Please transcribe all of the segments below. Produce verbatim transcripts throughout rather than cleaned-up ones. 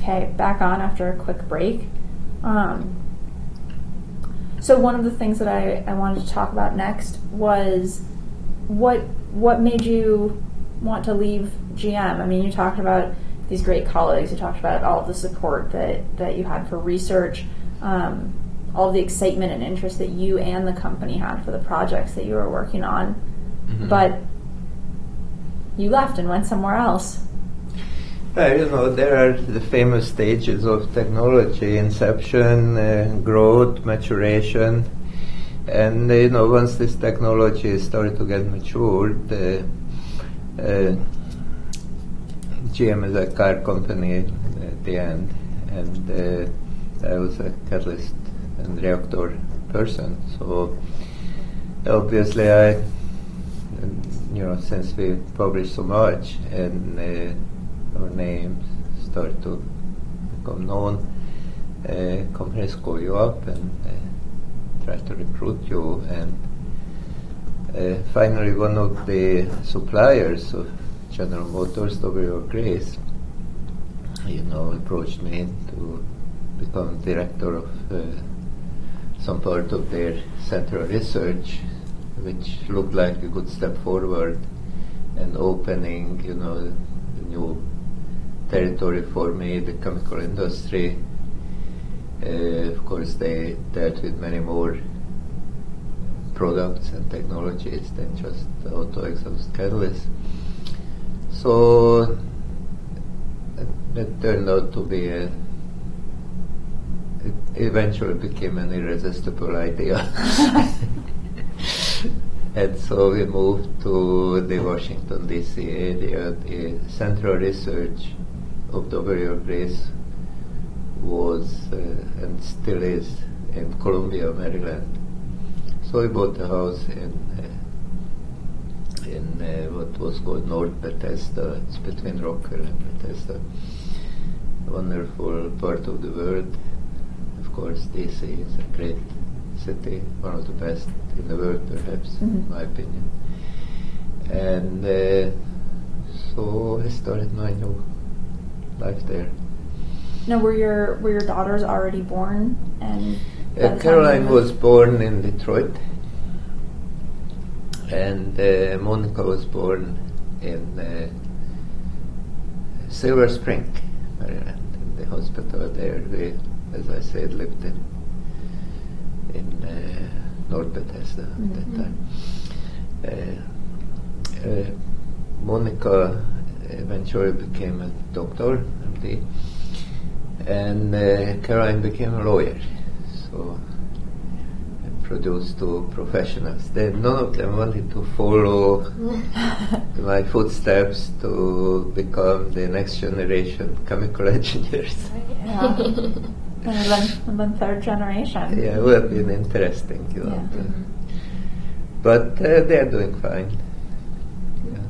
Okay, back on after a quick break. Um, so one of the things that I, I wanted to talk about next was what what made you want to leave G M? I mean, you talked about these great colleagues, you talked about all of the support that, that you had for research, um, all of the excitement and interest that you and the company had for the projects that you were working on, mm-hmm. but you left and went somewhere else. Uh, you know, there are the famous stages of technology: inception, uh, growth, maturation. And, uh, you know, once this technology started to get matured, uh, uh, G M is a car company at the end, and uh, I was a catalyst and reactor person. So, obviously, I, you know, since we published so much and uh, our names start to become known, uh, companies call you up and uh, try to recruit you. And uh, finally, one of the suppliers of General Motors, W R Grace, you know, approached me to become director of uh, some part of their central research, which looked like a good step forward and opening, you know, a new territory for me, the chemical industry. Uh, of course, they dealt with many more products and technologies than just auto exhaust catalysts. So it turned out to be a, it eventually became an irresistible idea. And so we moved to the Washington, D C area. The central research of W R Grace was uh, and still is in Columbia, Maryland. So we bought a house in uh, in uh, what was called North Bethesda. It's between Rockville and Bethesda. A wonderful part of the world. Of course, D C is a great city, one of the best in the world, perhaps, mm-hmm. in my opinion. And uh, so I started my new life there. Now, were your were your daughters already born? And uh, Caroline was born in Detroit, and uh, Monica was born in uh, Silver Spring, Maryland, in the hospital there. We, as I said, lived in in uh, North Bethesda mm-hmm. at that time. Uh, uh, Monica eventually became a doctor, M D, and uh, Caroline became a lawyer. So I produced two professionals. They, none of them wanted to follow my footsteps to become the next generation chemical engineers. Yeah. And then, and then third generation. Yeah, it would have been interesting, you know. Yeah. Mm-hmm. But uh, they're doing fine. Yeah.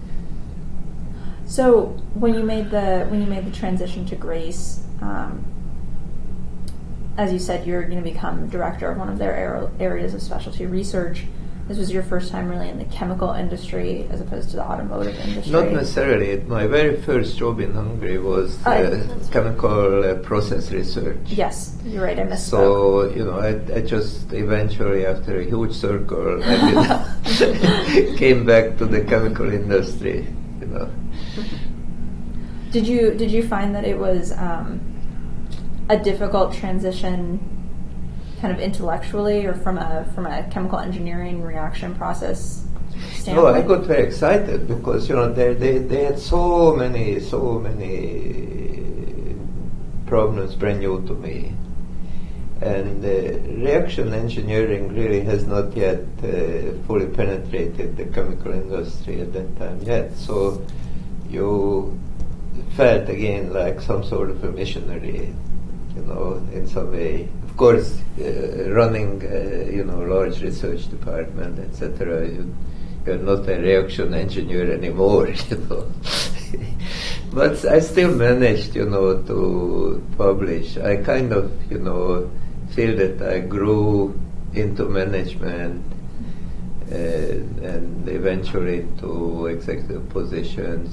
So when you made the when you made the transition to Grace, um, as you said, you're going to become director of one of their ar- areas of specialty research. This was your first time really in the chemical industry as opposed to the automotive industry. Not necessarily. My very first job in Hungary was uh, uh, chemical uh, process research. Yes, you're right, I misspoke. So, you know, I, I just eventually, after a huge circle, I came back to the chemical industry, you know. Did you, did you find that it was um, a difficult transition kind of intellectually or from a from a chemical engineering reaction process standpoint? No, I got very excited because, you know, they, they, they had so many, so many problems brand new to me. And uh, reaction engineering really has not yet uh, fully penetrated the chemical industry at that time yet. So you felt again like some sort of a missionary, you know, in some way. Of course, uh, running, uh, you know, large research department, et cetera. You, you're not a reaction engineer anymore, you know. But I still managed, you know, to publish. I kind of, you know, feel that I grew into management uh, and eventually to executive positions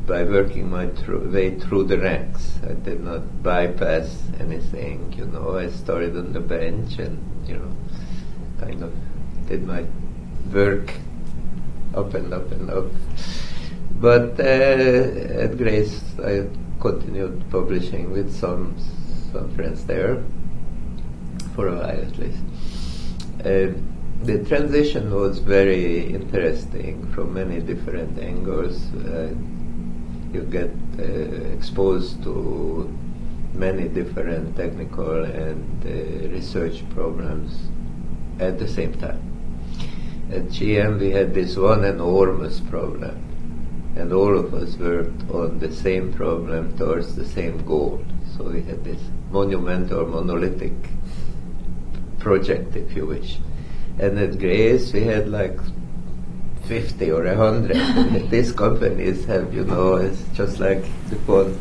by working my thr- way through the ranks. I did not bypass anything, you know. I started on the bench and, you know, kind of did my work up and up and up. But uh, at Grace, I continued publishing with some some friends there for a while at least. Uh, the transition was very interesting from many different angles. Uh, you get uh, exposed to many different technical and uh, research problems at the same time. At G M we had this one enormous problem, and all of us worked on the same problem towards the same goal. So we had this monumental, monolithic project, if you wish. And at Grace we had like fifty or a hundred. These companies have, you know, it's just like DuPont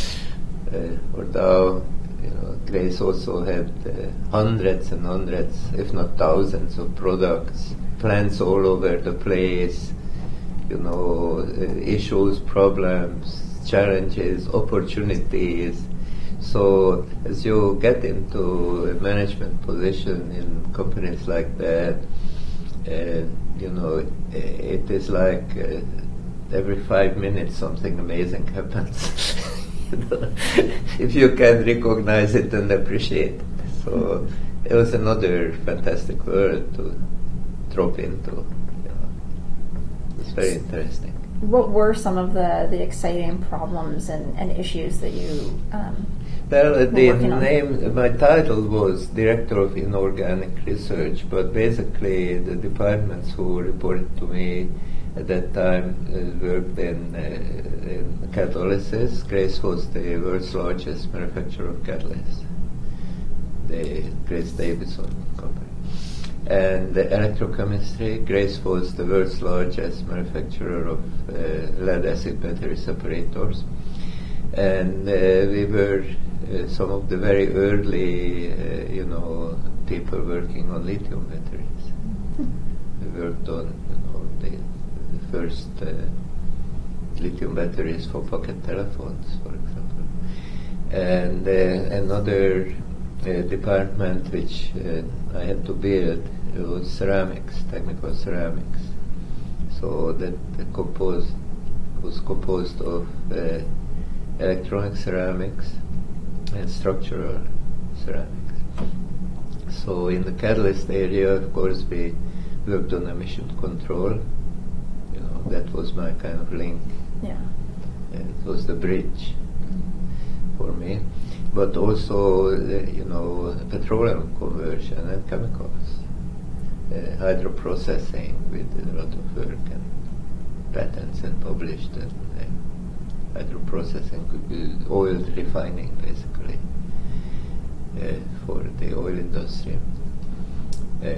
uh, or Dow. You know, Grace also had uh, hundreds and hundreds, if not thousands, of products, plants all over the place, you know, uh, issues, problems, challenges, opportunities. So as you get into a management position in companies like that, uh, you know, it is like uh, every five minutes something amazing happens. You know, if you can recognize it and appreciate it. So it was another fantastic world to drop into. You know. It's very interesting. What were some of the, the exciting problems and, and issues that you um, Well, uh, the on? name, my title was Director of Inorganic Research, but basically the departments who reported to me at that time uh, worked in, uh, in catalysis. Grace was the world's largest manufacturer of catalysts, the Grace Davison company. And the electrochemistry, Grace was the world's largest manufacturer of uh, lead-acid battery separators. And uh, we were uh, some of the very early, uh, you know, people working on lithium batteries. We worked on, you know, the, the first uh, lithium batteries for pocket telephones, for example. And uh, another uh, department which uh, I had to build was ceramics, technical ceramics. So that the composed was composed of uh, electronic ceramics and structural ceramics. So in the catalyst area, of course, we worked on emission control. You know, that was my kind of link. Yeah. It was the bridge for me. But also, uh, you know, petroleum conversion and chemicals, uh, hydroprocessing. We did a lot of work and patents and published and uh, hydroprocessing could be oil refining, basically, uh, for the oil industry. Uh,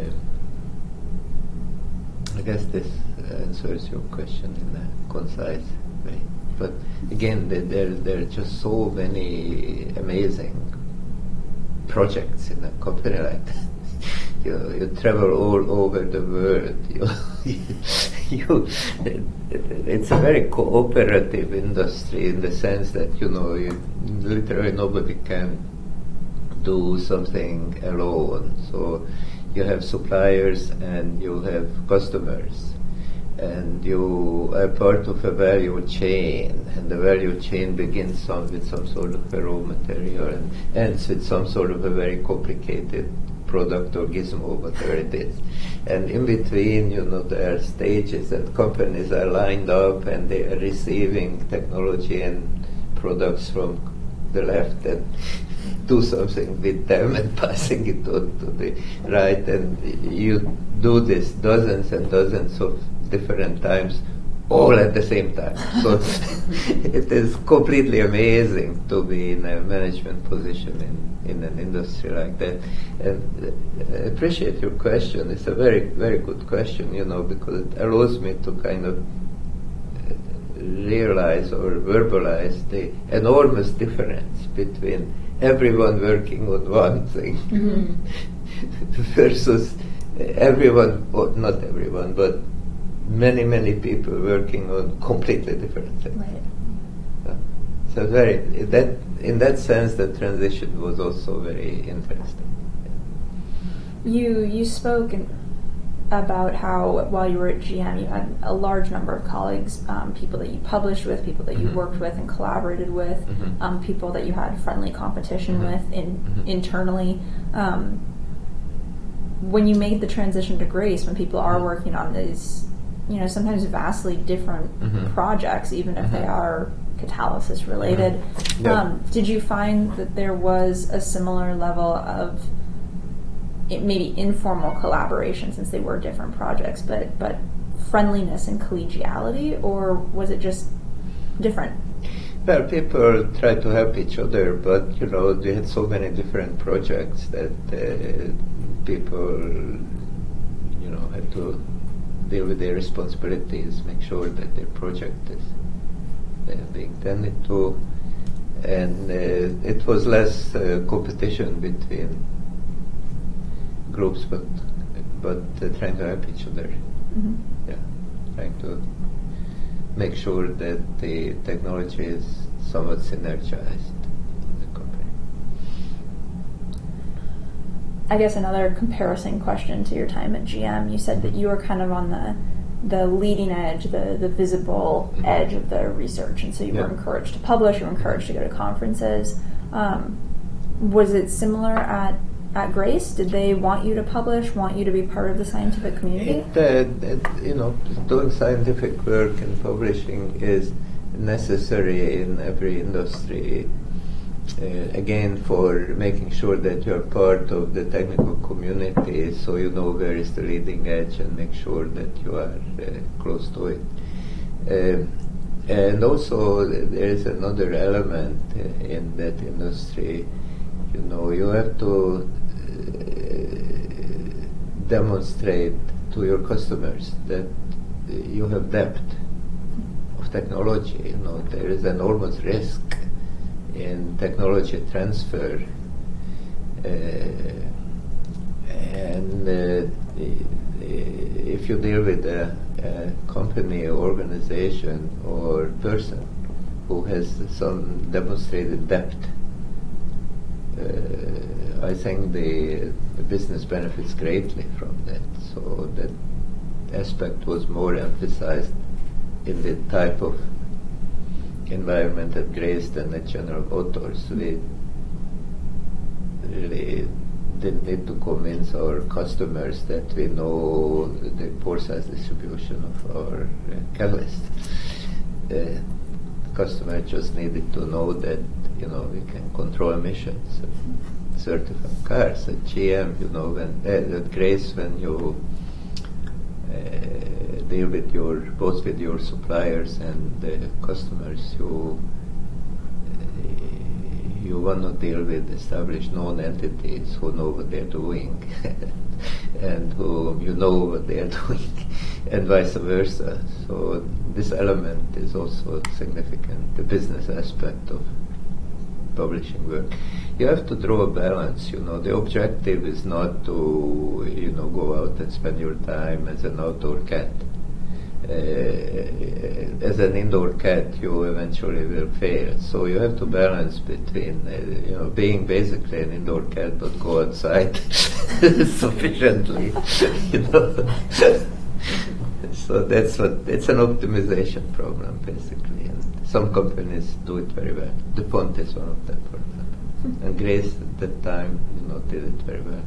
I guess this answers your question in a concise way. But again, there, there, there are just so many amazing projects in a company like that. You, you travel all over the world. You, you, it's a very cooperative industry in the sense that, you know, you, literally nobody can do something alone. So you have suppliers and you have customers, and you are part of a value chain, and the value chain begins some, with some sort of a raw material and ends with some sort of a very complicated product or gizmo, whatever it is. And in between, you know, there are stages and companies are lined up and they are receiving technology and products from the left and do something with them and passing it on to the right. And you do this dozens and dozens of different times, all at the same time. So it is completely amazing to be in a management position in, in an industry like that. And I appreciate your question. It's a very, very good question, you know, because it allows me to kind of realize or verbalize the enormous difference between everyone working on one thing mm-hmm. versus everyone, or not everyone, but many, many people working on completely different things. Right. So very that in that sense, the transition was also very interesting. You you spoke in, about how while you were at G M, you had a large number of colleagues, um, people that you published with, people that you Mm-hmm. worked with and collaborated with, Mm-hmm. um, people that you had friendly competition Mm-hmm. with in, Mm-hmm. internally. Um, when you made the transition to Grace, when people are Mm-hmm. working on these, you know, sometimes vastly different Mhm. projects, even if they Mhm. are catalysis related, Mhm. Yeah. um, did you find that there was a similar level of it, maybe informal collaboration, since they were different projects, but but friendliness and collegiality, or was it just different? Well, people try to help each other, but you know, they had so many different projects that uh, people, you know, had to deal with their responsibilities, make sure that their project is uh, being tended to, and uh, it was less uh, competition between groups, but but uh, trying to help each other. Mm-hmm. Yeah, trying to make sure that the technology is somewhat synergized in the company. I guess another comparison question to your time at G M, you said that you were kind of on the the leading edge, the, the visible Mhm. edge of the research, and so you Yeah. were encouraged to publish, you were encouraged to go to conferences. Um, was it similar at, at Grace? Did they want you to publish, want you to be part of the scientific community? It, uh, it, you know, doing scientific work and publishing is necessary in every industry. Uh, again, for making sure that you are part of the technical community, so you know where is the leading edge and make sure that you are uh, close to it. Uh, and also, there is another element uh, in that industry. You know, you have to uh, demonstrate to your customers that uh, you have depth of technology. You know, there is enormous risk in technology transfer, uh, and uh, if you deal with a, a company, organization, or person who has some demonstrated depth, uh, I think the, the business benefits greatly from that. So that aspect was more emphasized in the type of environment at Grace than at General Motors. We really didn't need to convince our customers that we know the pore size distribution of our uh, catalyst. The customer just needed to know that, you know, we can control emissions of certified cars. At G M, you know, when uh, at Grace, when you uh, deal with your both with your suppliers and the customers, you uh, you want to deal with established known entities who know what they're doing and who you know what they are doing, and vice versa. So this element is also significant, the business aspect of publishing work. You have to draw a balance, you know. The objective is not to, you know, go out and spend your time as an outdoor cat. Uh, as an indoor cat, you eventually will fail. So you have to balance between, uh, you know, being basically an indoor cat but go outside sufficiently, you know. So that's what, it's an optimization problem, basically. And some companies do it very well. DuPont is one of them, for example. And Grace at that time, you know, did it very well.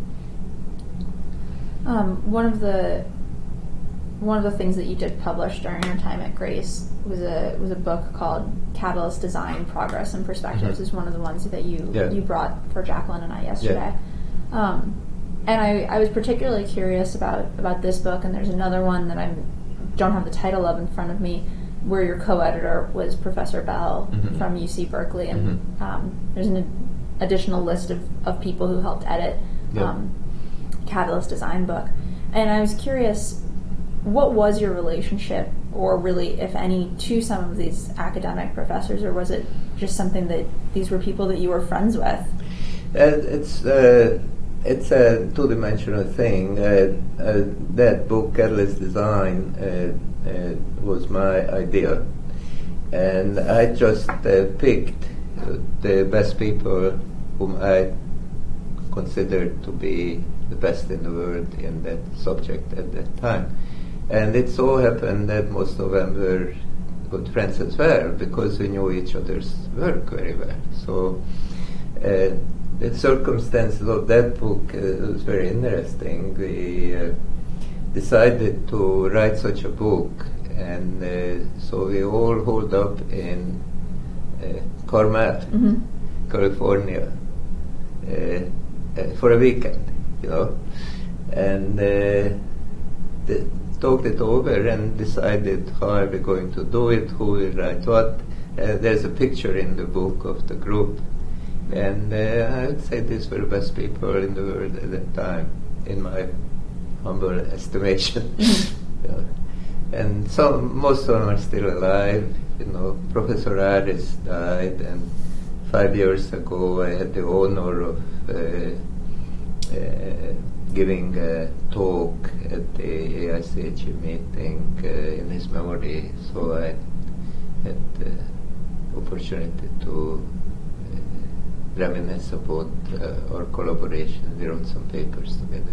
Um, one of the one of the things that you did publish during your time at Grace was a was a book called Catalyst Design: Progress and Perspectives. Mm-hmm. Is one of the ones that you Yeah. you brought for Jacqueline and I yesterday. Yeah. Um, and I, I was particularly curious about, about this book, and there's another one that I don't have the title of in front of me, where your co-editor was Professor Bell Mm-hmm. from U C Berkeley, and Mm-hmm. um, there's an additional list of, of people who helped edit Yeah. um, Catalyst Design book. And I was curious, what was your relationship, or really, if any, to some of these academic professors, or was it just something that these were people that you were friends with? Uh, it's uh, it's a two-dimensional thing. Uh, uh, that book, Catalyst Design, uh, uh, was my idea, And I just uh, picked uh, the best people whom I considered to be the best in the world in that subject at that time. And it so happened that most of them were good friends as well, because we knew each other's work very well. So uh, the circumstances of that book uh, was very interesting. We uh, decided to write such a book, and uh, so we all holed up in uh, Carmel, mm-hmm. California, uh, uh, for a weekend, you know, and uh, the, talked it over and decided how are we going to do it, who will write what. Uh, there's a picture in the book of the group, and uh, I would say these were the best people in the world at that time, in my humble estimation. You know. And some, most of them are still alive. You know, Professor Harris died, and five years ago I had the honor of uh, uh, giving a talk at the A I C H E meeting uh, in his memory. So I had the opportunity to uh, reminisce about uh, our collaboration. We wrote some papers together.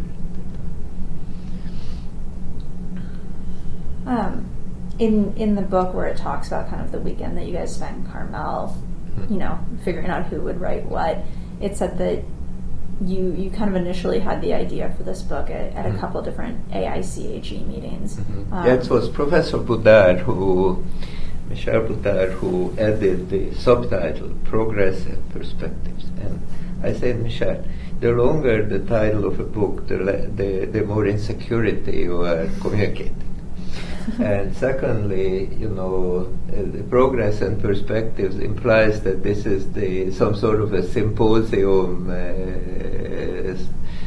Um, in in the book where it talks about kind of the weekend that you guys spent in Carmel, mm-hmm. you know, figuring out who would write what, it said that you you kind of initially had the idea for this book at, at mm-hmm. a couple different A I C H E meetings. Mm-hmm. Um, yeah, it was Professor Boudard who, Michel Boudard, who added the subtitle, Progress and Perspectives. And I said, Michel, the longer the title of a book, the, le- the, the more insecurity you are communicating. And secondly, you know, uh, the progress and perspectives implies that this is the some sort of a symposium, uh,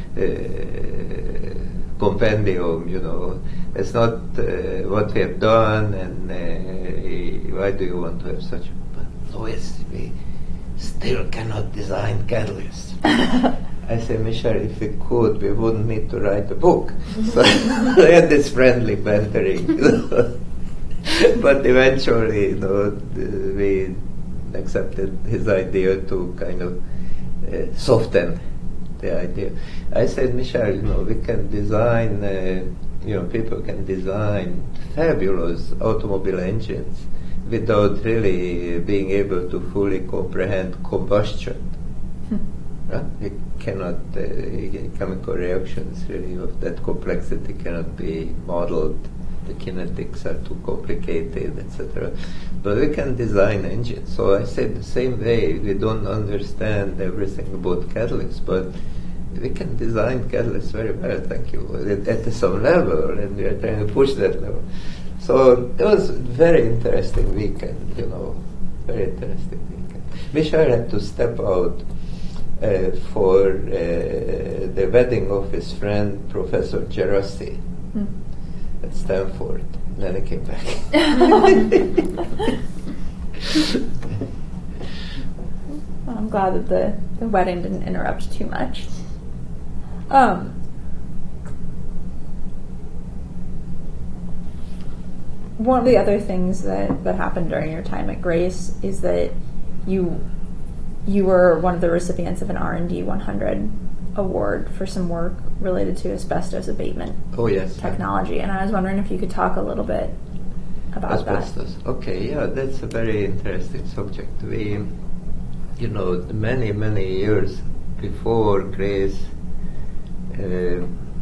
uh, compendium. You know, it's not uh, what we have done, and uh, why do you want to have such? But Louis, we still cannot design catalysts. I said, Michel, if we could, we wouldn't need to write a book. So I had this friendly bantering, you know. But eventually, you know, we accepted his idea to kind of uh, soften the idea. I said, Michel, you know, we can design, uh, you know, people can design fabulous automobile engines without really being able to fully comprehend combustion. Right? It cannot, uh, chemical reactions really of that complexity cannot be modeled. The kinetics are too complicated, et cetera. But we can design engines. So I said the same way, we don't understand everything about catalysts, but we can design catalysts very well, thank you, at, at some level, and we are trying to push that level. So it was a very interesting weekend, you know, very interesting weekend. Michel had to step out Uh, for uh, the wedding of his friend Professor Gerassi mm. at Stanford. And then he came back. Well, I'm glad that the, the wedding didn't interrupt too much. Um, one of the other things that, that happened during your time at Grace is that you You were one of the recipients of an R and D one hundred award for some work related to asbestos abatement oh, yes. technology, and I was wondering if you could talk a little bit about asbestos. that. Okay, yeah, that's a very interesting subject. We, you know, many, many years before Grace uh,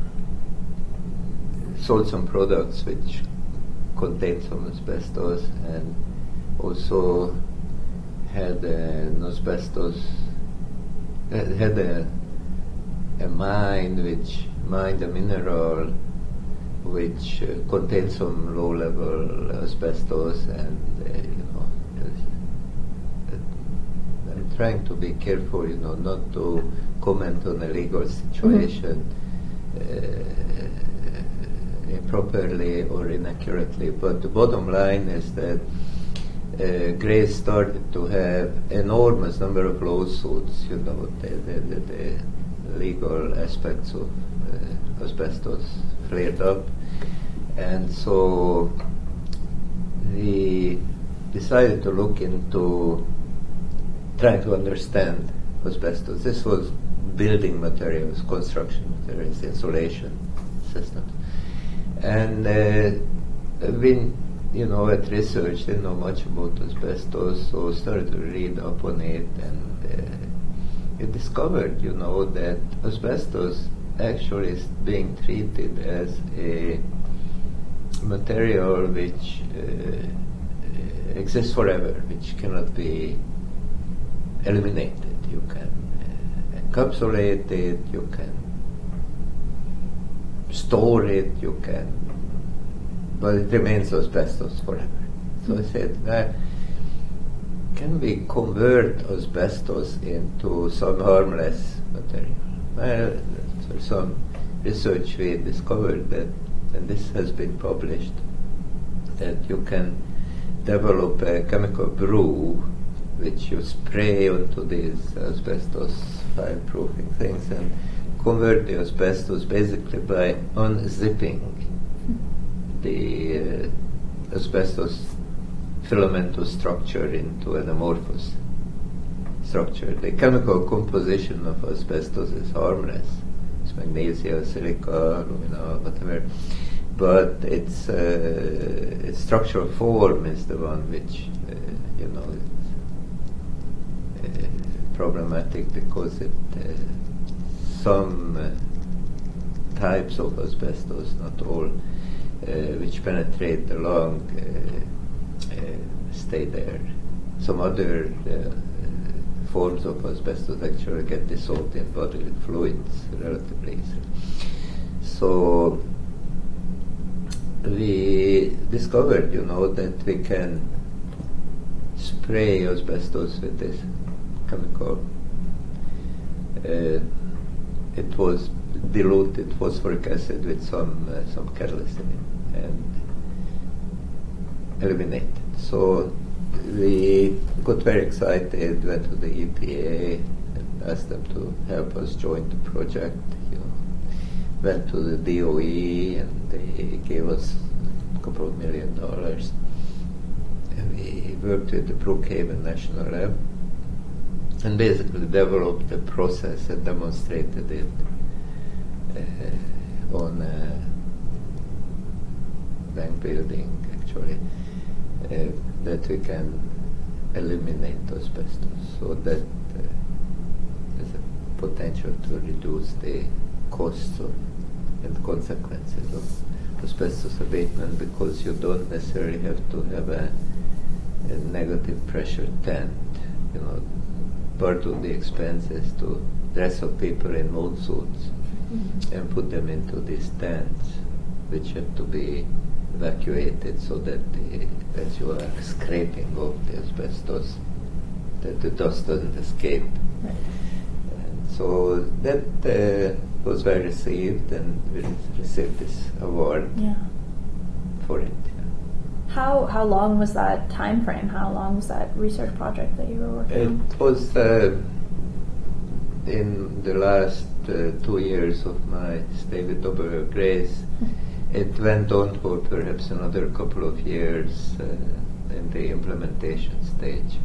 sold some products which contained some asbestos, and also had uh, an asbestos, uh, had a, a mine which mined a mineral which uh, contained some low-level asbestos, and uh, you know, uh, I'm trying to be careful, you know, not to comment on a legal situation mm-hmm. uh, improperly or inaccurately, but the bottom line is that Uh, Grace started to have enormous number of lawsuits, you know, the, the, the, the legal aspects of uh, asbestos flared up, and so the decided to look into trying to understand asbestos. This was building materials, construction materials, insulation systems. And uh, we, you know, at research didn't know much about asbestos, so started to read up on it, and uh, we discovered, you know, that asbestos actually is being treated as a material which uh, exists forever, which cannot be eliminated. You can uh, encapsulate it, you can store it, you can, but it remains asbestos forever. So I said, uh, can we convert asbestos into some harmless material? Well, through some research we discovered that, and this has been published, that you can develop a chemical brew which you spray onto these asbestos fireproofing things and convert the asbestos basically by unzipping the uh, asbestos filamentous structure into an amorphous structure. The chemical composition of asbestos is harmless. It's magnesia, silica, alumina, whatever. But its, uh, its structural form is the one which, uh, you know, is uh, problematic because it, uh, some uh, types of asbestos, not all, uh, which penetrate the lung, uh, uh, stay there. Some other uh, forms of asbestos actually get dissolved in bodily fluids relatively easily. So we discovered, you know, that we can spray asbestos with this chemical. Uh, it was diluted phosphoric acid with some uh, some catalyst in it and eliminated. So we got very excited, went to the E P A and asked them to help us join the project. You know, went to the D O E and they gave us a couple of million dollars. And we worked with the Brookhaven National Lab and basically developed the process and demonstrated it uh, on a bank building, actually, uh, that we can eliminate asbestos, so that uh, there's a potential to reduce the costs of and consequences of asbestos abatement, because you don't necessarily have to have a, a negative pressure tent. You know, part of the expense is to dress up people in mold suits mm-hmm. and put them into these tents, which have to be evacuated so that the, as you are scraping off the asbestos, that the dust doesn't escape. Right. And so that uh, was well received, and we received this award yeah. for it. Yeah. How how long was that time frame? How long was that research project that you were working it on? It was uh, in the last uh, two years of my stay with W. Grace. It went on for perhaps another couple of years uh, in the implementation stage.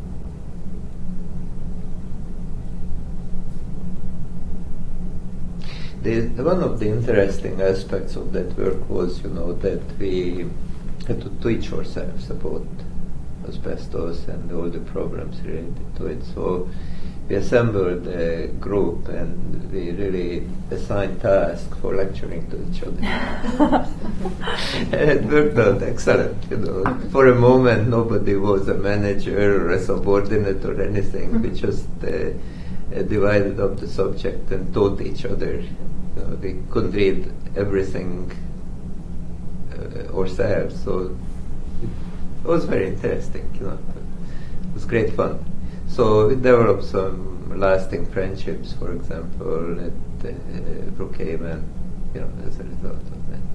The, one of the interesting aspects of that work was, you know, that we had to teach ourselves about asbestos and all the problems related to it. So we assembled a group and we really assigned tasks for lecturing to each other. And it worked out excellent, you know. For a moment nobody was a manager or a subordinate or anything. We just uh, uh, divided up the subject and taught each other. You know, we couldn't read everything uh, ourselves, so it was very interesting, you know. It was great fun. So we developed some lasting friendships, for example, at uh, Brookhaven, you know, as a result of that.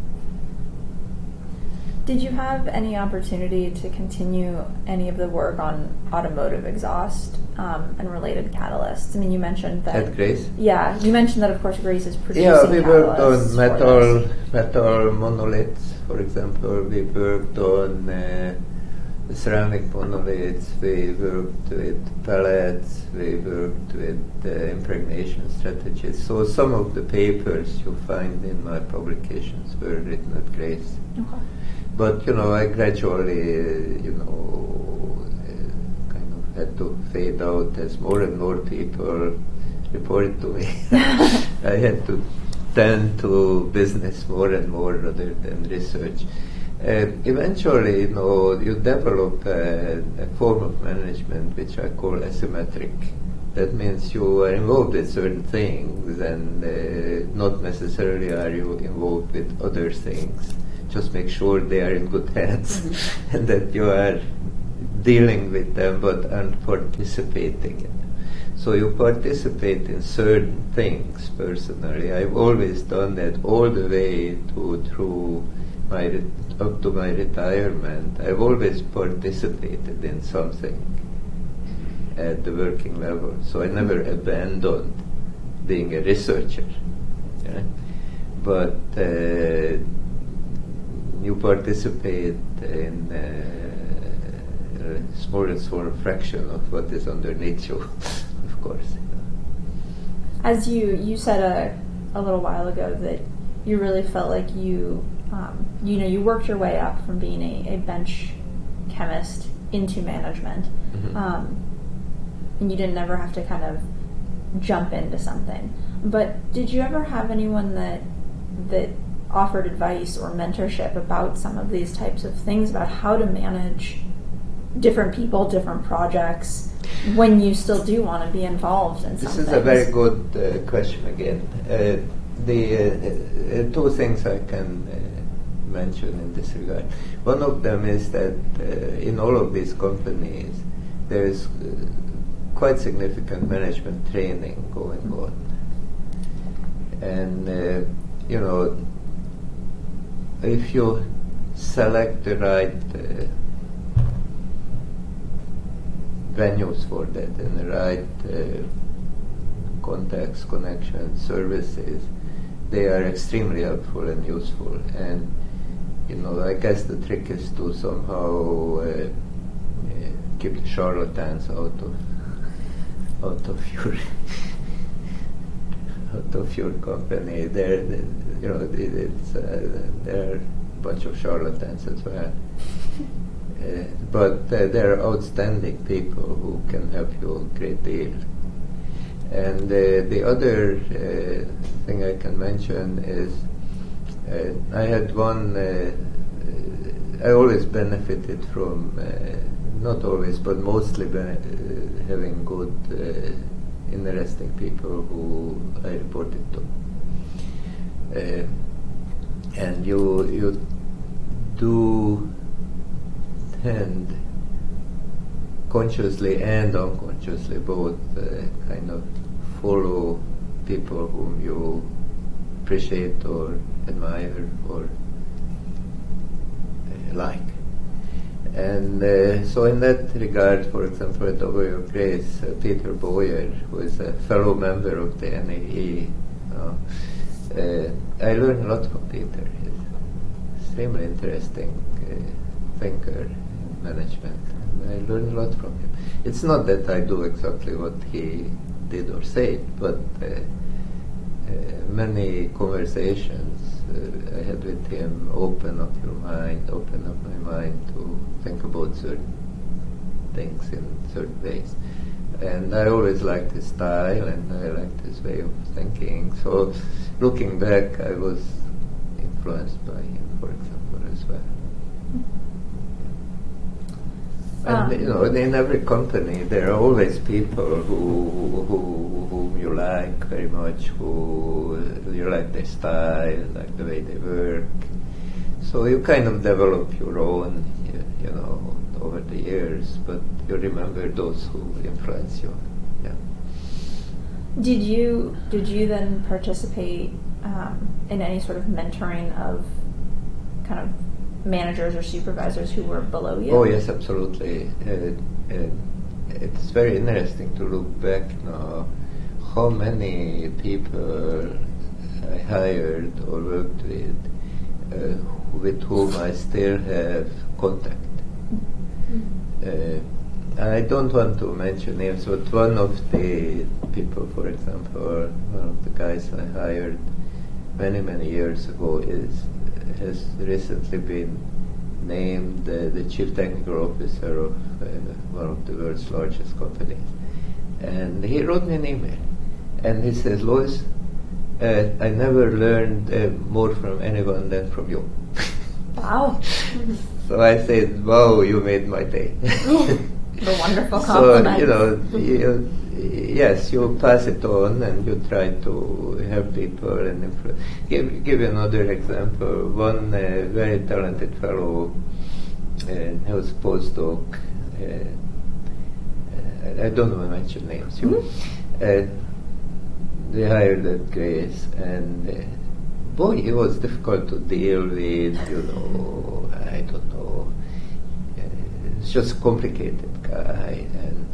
Did you have any opportunity to continue any of the work on automotive exhaust um, and related catalysts? I mean, you mentioned that... At Grace? Yeah, you mentioned that, of course, Grace is producing Yeah, we worked on metal, this. metal monoliths, for example. We worked on uh, ceramic monoliths, we worked with pellets, we worked with uh, impregnation strategies. So some of the papers you find in my publications were written at Grace. Okay. But, you know, I gradually, uh, you know, uh, kind of had to fade out as more and more people reported to me. I had to tend to business more and more rather than research. Uh, eventually, you know, you develop a, a form of management which I call asymmetric. That means you are involved with certain things and uh, not necessarily are you involved with other things. Just make sure they are in good hands mm-hmm. and that you are dealing with them but aren't participating in them. So you participate in certain things personally. I've always done that all the way to through my re- up to my retirement. I've always participated in something at the working level. So I never abandoned being a researcher. Yeah? But uh, you participate in uh, a small and small fraction of what is underneath you, of course. As you, you said a, a little while ago that you really felt like you, um, you know, you worked your way up from being a, a bench chemist into management, mm-hmm. um, and you didn't ever have to kind of jump into something. But did you ever have anyone that that offered advice or mentorship about some of these types of things, about how to manage different people, different projects, when you still do want to be involved in this something? This is a very good uh, question again. Uh, the uh, uh, two things I can uh, mention in this regard. One of them is that uh, in all of these companies there is uh, quite significant management training going on. And, uh, you know, if you select the right uh, venues for that and the right uh, contacts, connections, services, they are extremely helpful and useful. And, you know, I guess the trick is to somehow uh, uh, keep the charlatans out of out of your out of your company. There, you know, it, it's uh, there are a bunch of charlatans as well. Uh, but uh, there are outstanding people who can help you a great deal. And uh, the other uh, thing I can mention is uh, I had one, uh, I always benefited from, uh, not always, but mostly bene- uh, having good, uh, interesting people who I reported to. Uh, and you, you do tend consciously and unconsciously both uh, kind of follow people whom you appreciate or admire or uh, like. And uh, so in that regard, for example, at W of Grace, uh, Peter Boyer, who is a fellow member of the N A E, uh, uh, I learned a lot from Peter. He's an extremely interesting uh, thinker in management. And I learned a lot from him. It's not that I do exactly what he did or said, but uh, uh, many conversations uh, I had with him open up your mind, open up my mind to think about certain things in certain ways. And I always liked his style and I liked his way of thinking. So looking back, I was influenced by him, for example, as well. And um, you know, in every company there are always people who, who whom you like very much, who you like their style, like the way they work. So you kind of develop your own, you, you know, over the years, but you remember those who influence you. Yeah. Did you did you then participate um, in any sort of mentoring of kind of managers or supervisors who were below you? Oh yes, absolutely. Uh, uh, it's very interesting to look back now how many people I hired or worked with uh, with whom I still have contact. Mm-hmm. uh, I don't want to mention names, but one of the people, for example, or one of the guys I hired many, many years ago is has recently been named uh, the chief technical officer of uh, one of the world's largest companies. And he wrote me an email, and he says, Louis, uh, I never learned uh, more from anyone than from you. Wow. So I said, wow, you made my day. A wonderful compliment. So, you know, you, yes, you pass it on and you try to help people and influence. Give, give you another example. One uh, very talented fellow uh, who was postdoc, uh, uh, I don't want to mention names, you, mm-hmm. uh, they hired at Grace, and uh, boy, he was difficult to deal with, you know, I don't know. It's just a complicated guy, and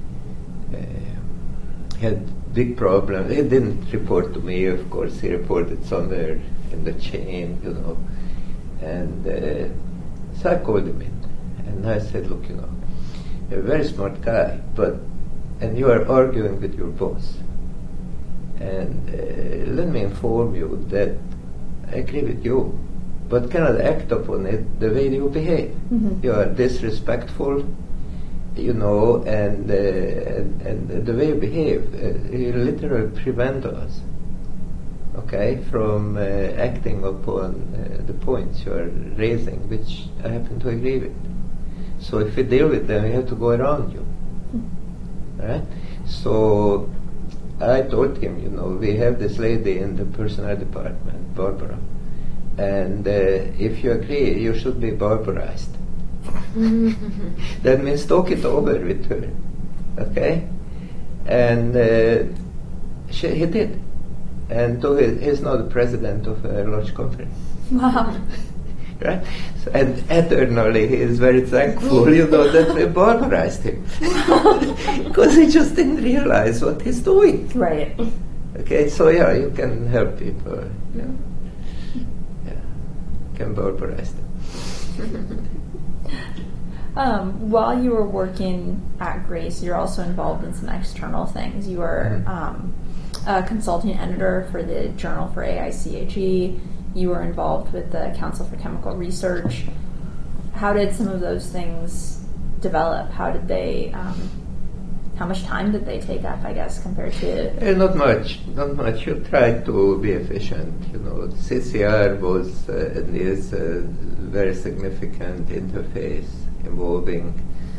uh, had big problems. He didn't report to me, of course. He reported somewhere in the chain, you know. And uh, so I called him in, and I said, look, you know, you're a very smart guy, but, and you are arguing with your boss. And uh, let me inform you that I agree with you, but cannot act upon it the way you behave. Mm-hmm. You are disrespectful, you know, and, uh, and, and the way you behave, uh, you literally prevent us, okay, from uh, acting upon uh, the points you are raising, which I happen to agree with. So if you deal with them, you have to go around you, mm-hmm. right? So I told him, you know, we have this lady in the personnel department, Barbara, and uh, if you agree, you should be barbarized. That means talk it over with her, okay? And uh, she, he did. And so he, he's now the president of a large company. Wow. Right? So, and eternally he is very thankful, you know, that we barbarized him. Because he just didn't realize what he's doing. Right. Okay, so yeah, you can help people. Yeah. Yeah. You can barbarize them. Um, while you were working at Grace, you're also involved in some external things. You were Mm-hmm. um, a consulting editor for the Journal for A I C H E. You were involved with the Council for Chemical Research. How did some of those things develop? How did they, um, how much time did they take up, I guess, compared to... Uh, not much, not much. You try to be efficient. You know, C C R was uh, and is a very significant interface involving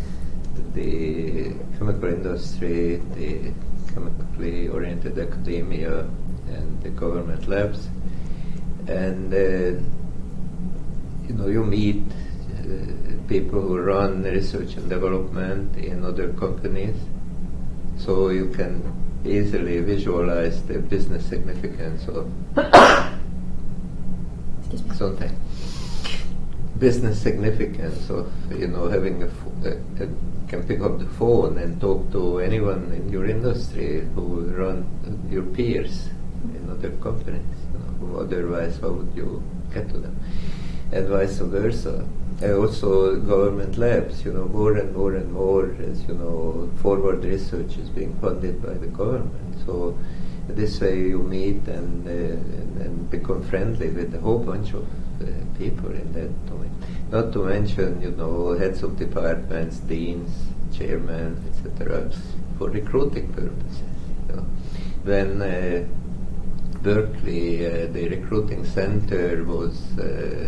the chemical industry, the chemically oriented academia, and the government labs. And uh, you know, you meet uh, people who run research and development in other companies, so you can easily visualize the business significance of something. Business significance of, you know, having a, fo- a, a can pick up the phone and talk to anyone in your industry who run uh, your peers in other companies. Otherwise, how would you get to them? And vice versa. And also government labs, you know, more and more and more, as you know, forward research is being funded by the government. So this way you meet and, uh, and, and become friendly with a whole bunch of uh, people in that domain. Not to mention, you know, heads of departments, deans, chairmen, et cetera, for recruiting purposes. You know. When uh, Berkeley, uh, the recruiting center was, uh,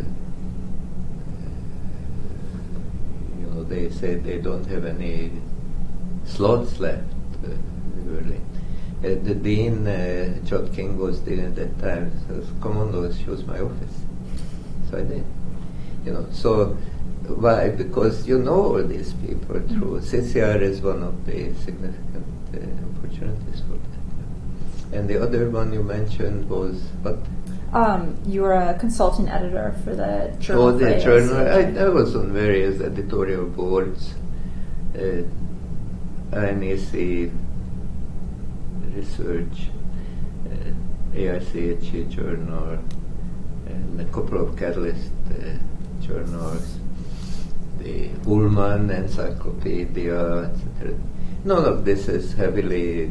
you know, they said they don't have any slots left, uh, really. Uh, the dean, uh, John King, was dean at that time, says, come on, Louis, choose my office. So I did. You know, so why? Because you know all these people through. C C R is one of the significant uh, opportunities for that. And the other one you mentioned was what? Um, you were a consulting editor for the Journal. Oh, the for journal. A I C H E. I, I was on various editorial boards, uh, I N E C Research, uh, A I C H E Journal, and a couple of Catalyst uh, journals. the Ullman Encyclopedia, et cetera. None of this is heavily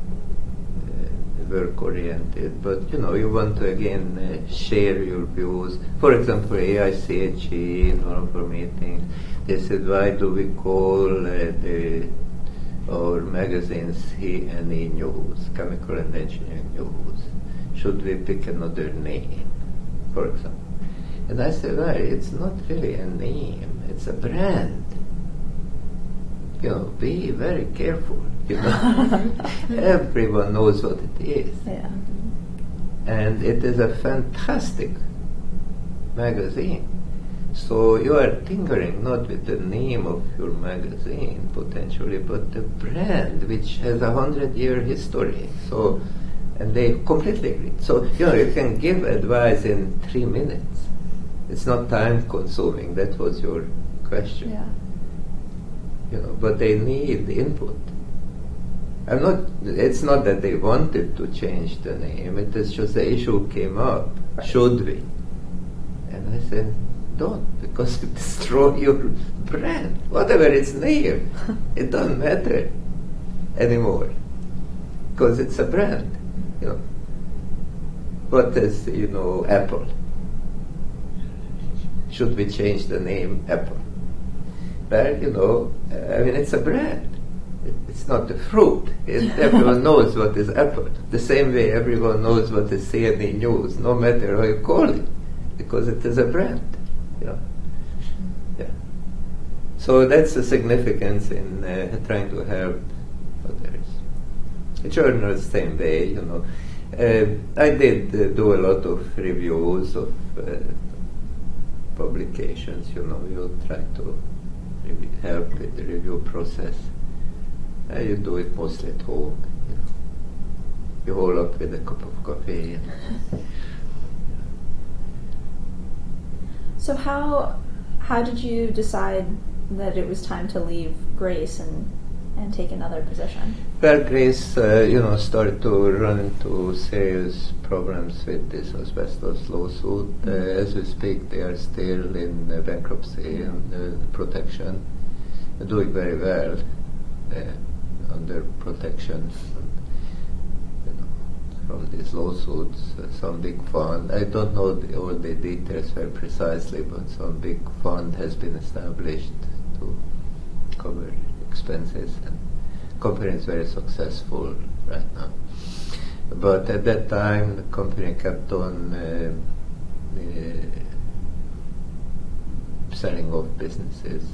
work-oriented, but you know, you want to again uh, share your views. For example, A I C H E, in one of our meetings, they said, why do we call uh, the our magazines He and E News, Chemical and Engineering News? Should we pick another name, for example? And I said, well, it's not really a name, it's a brand. You know, be very careful. You know, everyone knows what it is, Yeah. and it is a fantastic magazine. So you are tinkering not with the name of your magazine potentially, but the brand, which has a hundred-year history. So, and they completely agree. So you know, you can give advice in three minutes. It's not time-consuming. That was your question. Yeah. You know, but they need input. I'm not. It's not that they wanted to change the name. It is just the issue came up. Right. Should we? And I said, don't, because it destroy your brand. Whatever its name, it doesn't matter anymore, because it's a brand. You know. What is, you know, Apple? Should we change the name Apple? Well, you know, uh, I mean, it's a brand. It, it's not the fruit. It, everyone knows what is Apple. The same way everyone knows what is C N E News, no matter how you call it, because it is a brand. You know? Yeah. So that's the significance in uh, trying to help others. The journal is the same way, you know. Uh, I did uh, do a lot of reviews of uh, publications, you know. You try to really help with the review process. Uh, you do it mostly at home, you know. You hold up with a cup of coffee. And So how how did you decide that it was time to leave Grace and and take another position? Well, Grace, uh, you know, started to run into serious problems with this asbestos lawsuit. Uh, as we speak, they are still in uh, bankruptcy and uh, protection. They're doing very well uh, under protection. You know, from these lawsuits, uh, some big fund. I don't know the, all the details very precisely, but some big fund has been established to cover expenses, and company is very successful right now. But at that time, the company kept on uh, uh, selling off businesses,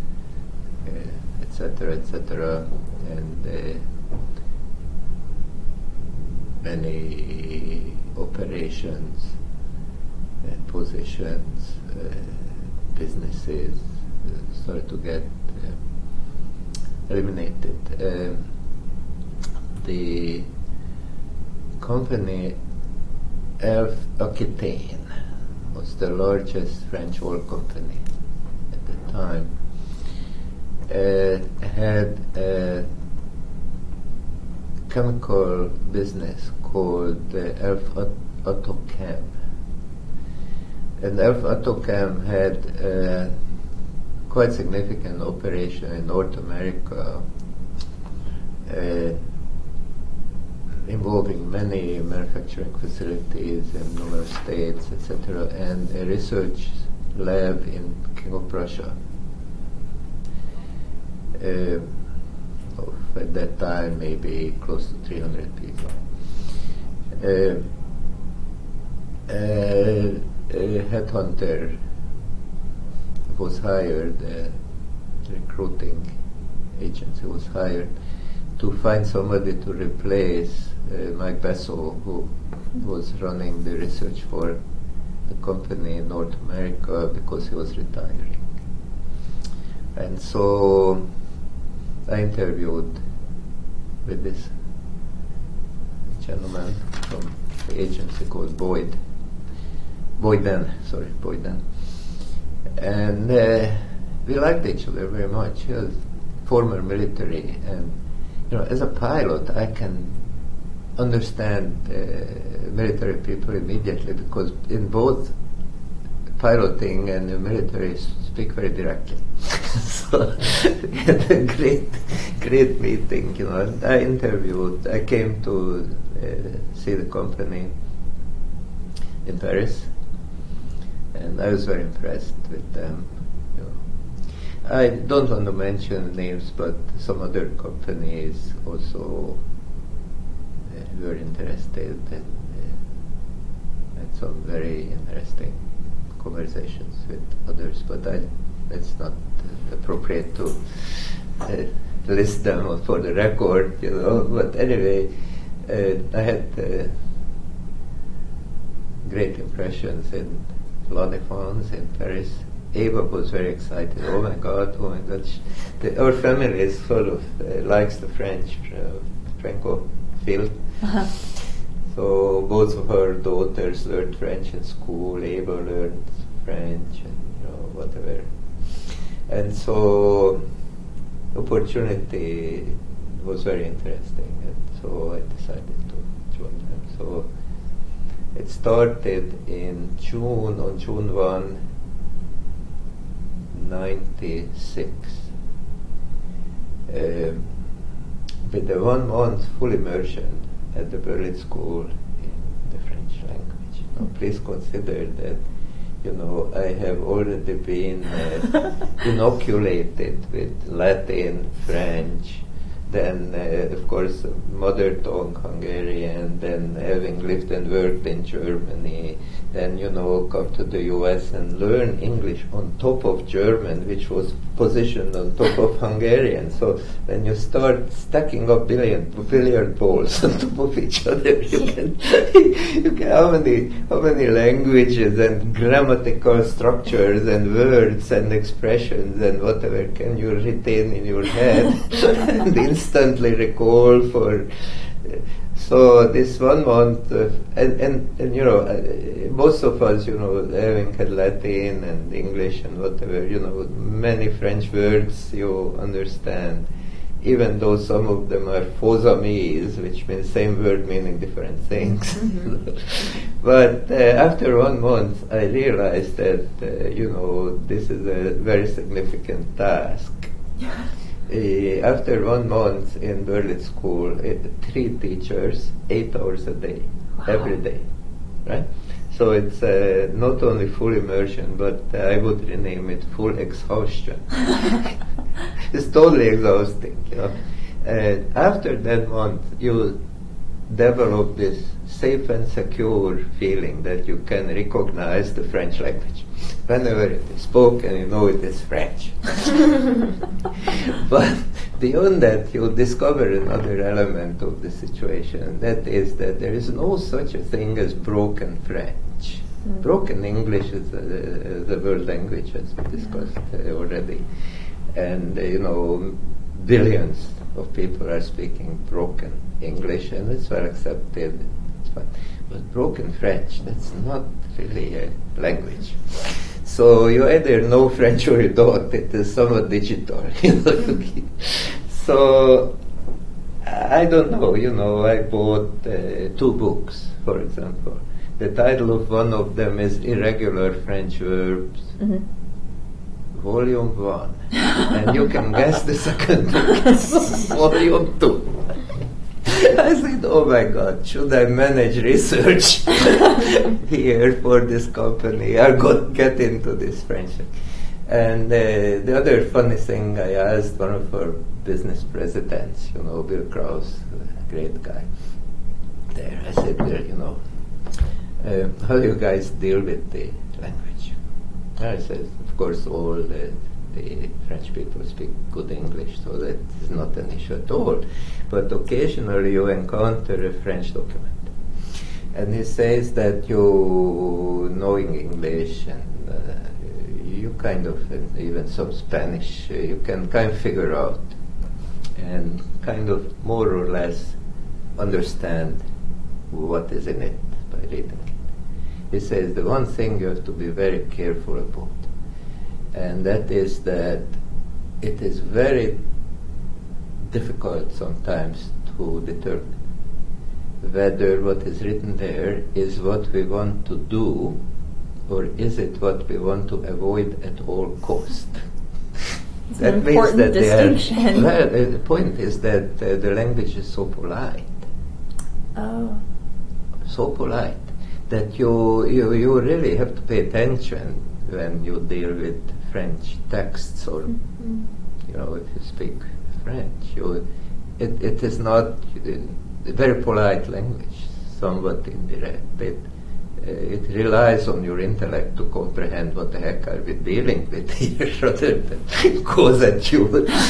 et cetera, et cetera, and uh, many operations, and positions, uh, businesses uh, started to get uh, eliminated. Uh, the company Elf Aquitaine was the largest French oil company at the time. Uh, had a chemical business called uh, Elf Autochem. And Elf Autochem had uh, quite significant operation in North America, uh, involving many manufacturing facilities in numerous states, et cetera, and a research lab in King of Prussia. Uh, of, at that time, maybe close to three hundred people. Uh, uh, a headhunter was hired, a recruiting agency was hired to find somebody to replace uh, Mike Bessel, who was running the research for the company in North America because he was retiring. And so I interviewed with this gentleman from the agency called Boyd. Boyden, sorry, Boyden. And uh, we liked each other very much. He was former military, and you know, as a pilot, I can understand uh, military people immediately, because in both piloting and the military speak very directly. So we had a great, great meeting. You know, I interviewed. I came to uh, see the company in Paris, and I was very impressed with them. You know, I don't want to mention names, but some other companies also uh, were interested, and uh, had some very interesting conversations with others. But I, it's not uh, appropriate to uh, list them for the record, you know. But anyway, uh, I had uh, great impressions in La Défense in Paris. Eva was very excited. Oh my God! Oh my God! She, the, our family is sort of uh, likes the French, uh, Francophile. Uh-huh. So both of her daughters learned French in school. Eva learned French, and you know whatever. And so, opportunity was very interesting, and so I decided to join them. So it started in June, on June first, ninety-six, uh, with a one month full immersion at the Berlitz School in the French language. Now, please consider that, you know, I have already been uh, inoculated with Latin, French, then, uh, of course, mother tongue Hungarian, then having lived and worked in Germany, then, you know, come to the U S and learn English on top of German, which was positioned on top of Hungarian. So when you start stacking up billion, billiard balls on top of each other, you can, you can how many, how many languages and grammatical structures and words and expressions and whatever can you retain in your head and instantly recall for. Uh, So this one month, uh, and, and, and you know, uh, most of us, you know, having had Latin and English and whatever, you know, many French words you understand, even though some of them are faux amis, which means same word meaning different things. Mm-hmm. But uh, after one month, I realized that, uh, you know, this is a very significant task. Uh, after one month in Berlitz School, uh, three teachers, eight hours a day, wow. every day, right? So it's uh, not only full immersion, but uh, I would rename it full exhaustion. It's totally exhausting, you know. Uh, after that month, you develop this safe and secure feeling that you can recognize the French language. Whenever it is spoken, you know it is French. But beyond that, you discover another element of the situation. That is that there is no such a thing as broken French. Mm. Broken English is the, the world language, as we discussed uh, already. And, uh, you know, billions of people are speaking broken English, and it's well accepted. It's fine. But broken French, that's not really a language. So you either know French or you don't. It is somewhat digital. You know? So I don't know. You know, I bought uh, two books, for example. The title of one of them is Irregular French Verbs, mm-hmm. Volume One, and you can guess the second book is Volume Two. I said, oh my God, should I manage research here for this company? I'll go get into this French. And uh, the other funny thing, I asked one of our business presidents, you know, Bill Krause, a great guy there. I said, well, you know, uh, how do you guys deal with the language? And I said, of course, all the The French people speak good English, so that is not an issue at all. But occasionally you encounter a French document. And he says that you, knowing English and uh, you kind of, and even some Spanish, uh, you can kind of figure out and kind of more or less understand what is in it by reading it. He says the one thing you have to be very careful about, and that is that it is very difficult sometimes to determine whether what is written there is what we want to do or is it what we want to avoid at all cost? It's That an means important that they are- distinction. well, the the point is that uh, the language is so polite, Oh. so polite that you, you you really have to pay attention when you deal with French texts, or Mhm. you know, if you speak French, you it, it is not uh, a very polite language, somewhat indirect. It, uh, it relies on your intellect to comprehend what the heck are we dealing with here, rather than goes at you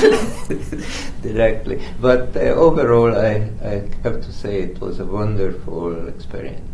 directly. But uh, overall, I, I have to say it was a wonderful experience.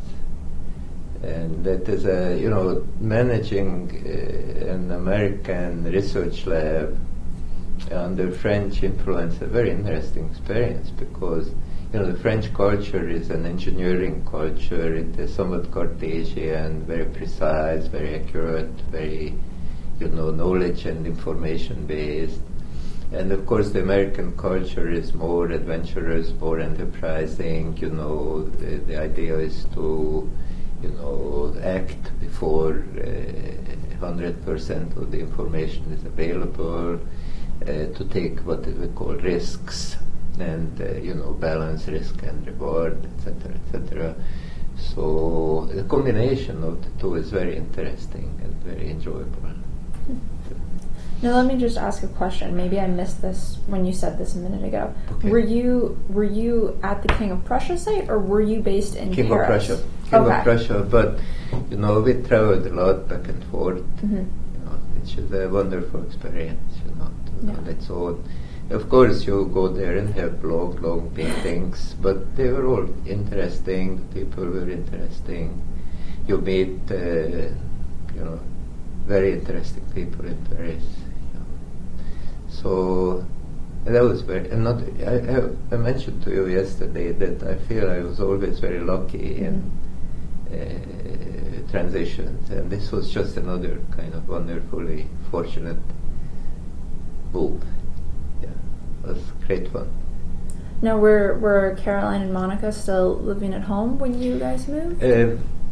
And that is a, you know, managing uh, an American research lab under French influence, a very interesting experience, because, you know, the French culture is an engineering culture. It is somewhat Cartesian, very precise, very accurate, very, you know, knowledge and information based. And of course, the American culture is more adventurous, more enterprising. You know, the, the idea is to, you know, act before one hundred percent of the information is available, uh, to take what we call risks, and, uh, you know, balance risk and reward, et cetera, et cetera. So the combination of the two is very interesting and very enjoyable. Now let me just ask a question. Maybe I missed this when you said this a minute ago. Okay. Were you were you at the King of Prussia site, or were you based in King Paris? of Prussia. King Okay. of Prussia, but, you know, we traveled a lot back and forth, Mhm. you know, which is a wonderful experience, you know, to, Yeah. on its own. Of course, you go there and have long, long meetings, but they were all interesting. The people were interesting. You meet, uh, you know, very interesting people in Paris. You know. So that was very. And not, I, I, I mentioned to you yesterday that I feel I was always very lucky in uh, transitions, and this was just another kind of wonderfully fortunate move. Yeah, it was great fun. Now, were were Caroline and Monica still living at home when you guys moved? Uh,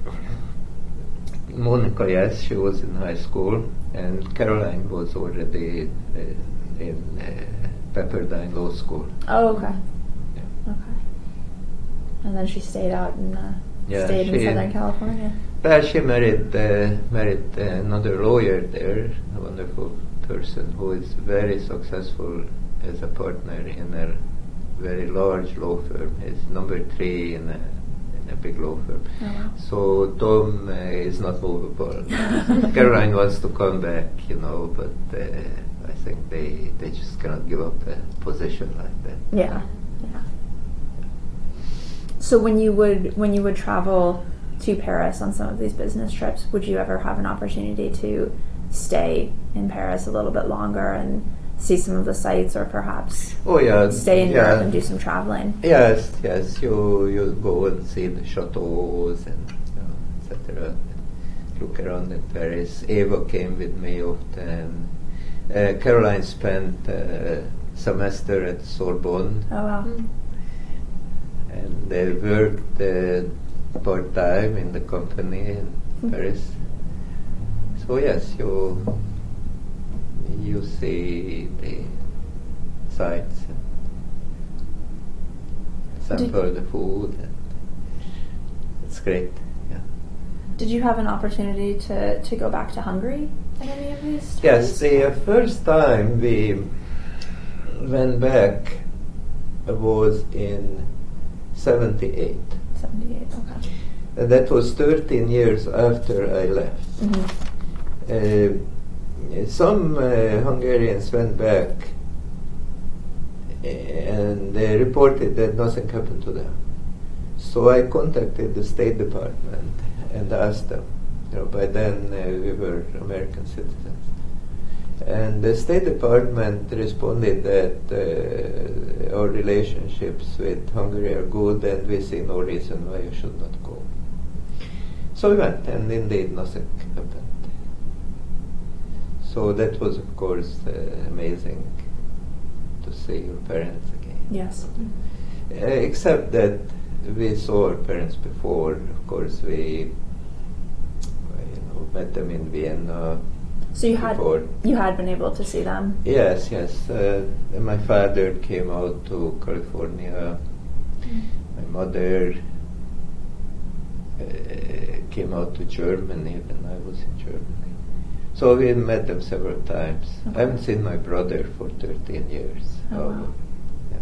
Monica, yes, she was in high school, and Caroline was already uh, in uh, Pepperdine Law School. Oh, okay. Yeah. Okay. And then she stayed out in uh, Yeah, stayed in she- Southern California. Well, she married uh, married uh, another lawyer there, a wonderful person who is very successful as a partner in a very large law firm. He's number three in a, in a big law firm. Oh, wow. So Tom uh, is not movable. Caroline wants to come back, you know, but uh, I think they they just cannot give up a position like that. Yeah. Yeah. So when you would when you would travel to Paris on some of these business trips, would you ever have an opportunity to stay in Paris a little bit longer and see some of the sights, or perhaps Oh yeah, stay in yeah. Europe and do some traveling? Yes, yes. You you go and see the chateaus and, you know, et cetera. Look around in Paris. Eva came with me often. Uh, Caroline spent a semester at Sorbonne, Oh wow. and they worked uh, part time in the company in Hmm. Paris. So yes, you you see the sights, and sample the food, and it's great. Yeah. Did you have an opportunity to, to go back to Hungary at any of these times? Yes, the uh, first time we went back was in seventy-eight. seventy-eight, okay. And that was thirteen years after I left. Mm-hmm. Uh, some uh, Hungarians went back and they reported that nothing happened to them. So I contacted the State Department and asked them. You know, by then uh, we were American citizens. And the State Department responded that uh, our relationships with Hungary are good and we see no reason why you should not go. So we went, and indeed nothing happened. So that was, of course, uh, amazing to see your parents again. Yes. Uh, except that we saw our parents before. Of course, we, you know, met them in Vienna. So you had before. you had been able to see them? Yes, yes. Uh, my father came out to California. Mm. My mother uh, came out to Germany when I was in Germany. So we met them several times. Okay. I haven't seen my brother for thirteen years. Oh, wow. Yeah.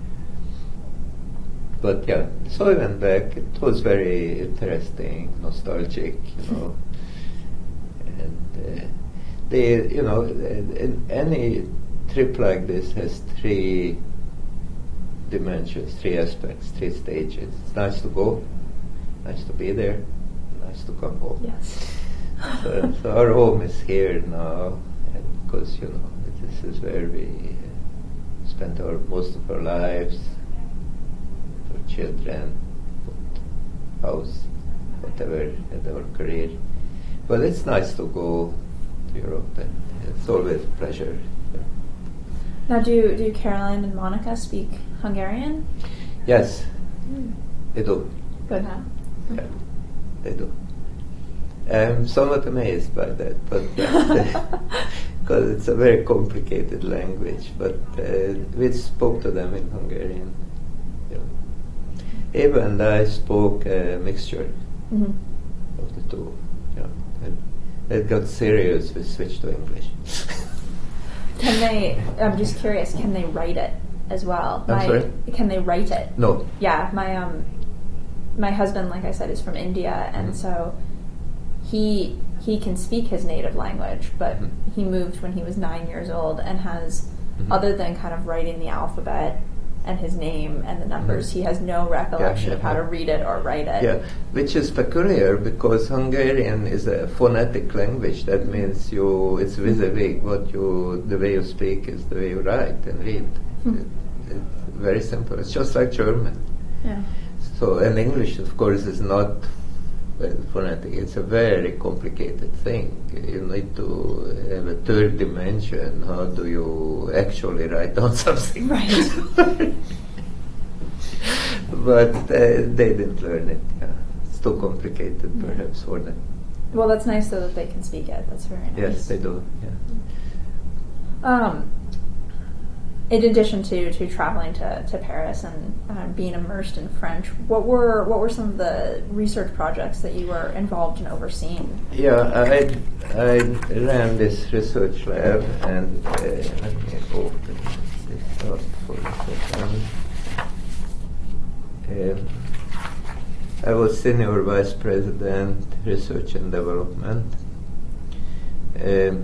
But yeah, so I went back. It was very interesting, nostalgic, you know. and uh, they, you know, in any trip like this has three dimensions, three aspects, three stages. It's nice to go, nice to be there, nice to come home. Yes. so, so our home is here now, and because, you know, this is where we uh, spent our most of our lives, our children, house, whatever, in our career. But it's nice to go to Europe, and it's always a pleasure. Yeah. Now, do do Caroline and Monica speak Hungarian? Yes, mm. they do. Good, huh? Yeah, they do. I'm somewhat amazed by that, but because it's a very complicated language. But uh, we spoke to them in Hungarian. Yeah. Eva and I spoke a mixture mm-hmm. of the two. Yeah. And it got serious. We switched to English. Can they? I'm just curious. Can they write it as well? I'm my, sorry? Can they write it? No. Yeah, my um, my husband, like I said, is from India, and mm-hmm. so he he can speak his native language, but mm-hmm. he moved when he was nine years old and has, mm-hmm. other than kind of writing the alphabet and his name and the numbers, mm-hmm. he has no recollection yeah, yeah, of how yeah. to read it or write it. Yeah, which is peculiar because Hungarian is a phonetic language. That means you, it's vis-a-vis what you, the way you speak is the way you write and read. Mm-hmm. It, it's very simple. It's just like German. Yeah. So, and English, of course, is not well, phonetic. It's a very complicated thing. You need to have a third dimension. How do you actually write down something? Right. But uh, they didn't learn it. Yeah. It's too complicated, yeah. perhaps, for them. Well, that's nice though that they can speak it. That's very nice. Yes, they do. Yeah. Um. In addition to, to traveling to, to Paris and um, being immersed in French, what were what were some of the research projects that you were involved in overseeing? Yeah, I I ran this research lab, and uh, let me open this up for a second. Um, I was senior vice president, research and development. Um,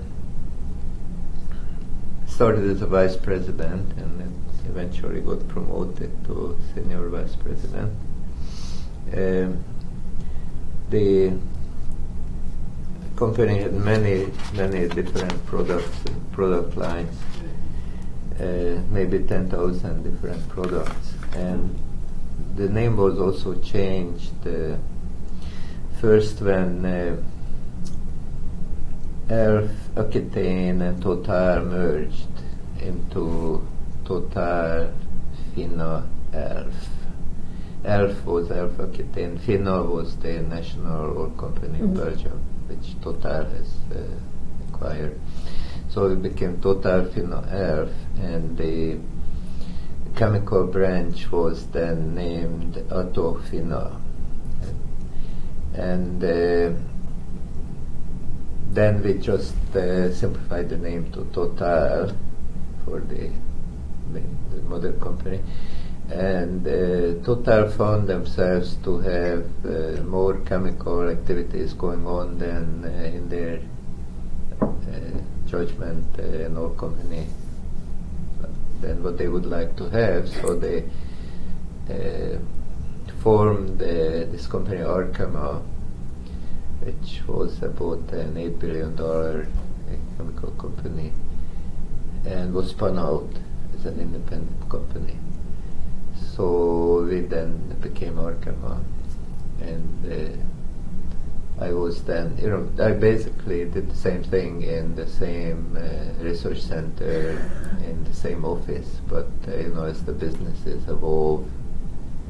started as a vice president and then eventually got promoted to senior vice president. Um, the company had many, many different products, product lines, uh, maybe ten thousand different products. And the name was also changed uh, first when uh, Elf, Aquitaine and Total merged into Total Fina Elf. Elf was Elf Aquitaine, Fina was the national oil company in mm-hmm. Belgium, which Total has uh, acquired. So it became Total Fina Elf, and the chemical branch was then named Atofina. And uh, then we just uh, simplified the name to Total for the, the, the mother company. And uh, Total found themselves to have uh, more chemical activities going on than uh, in their uh, judgment uh, an oil company than what they would like to have. So they uh, formed uh, this company Arkema, which was about an eight billion dollars chemical company, and was spun out as an independent company. So we then became Arkema, and uh, I was then, you know, I basically did the same thing in the same uh, research center, in the same office, but uh, you know, as the businesses evolve,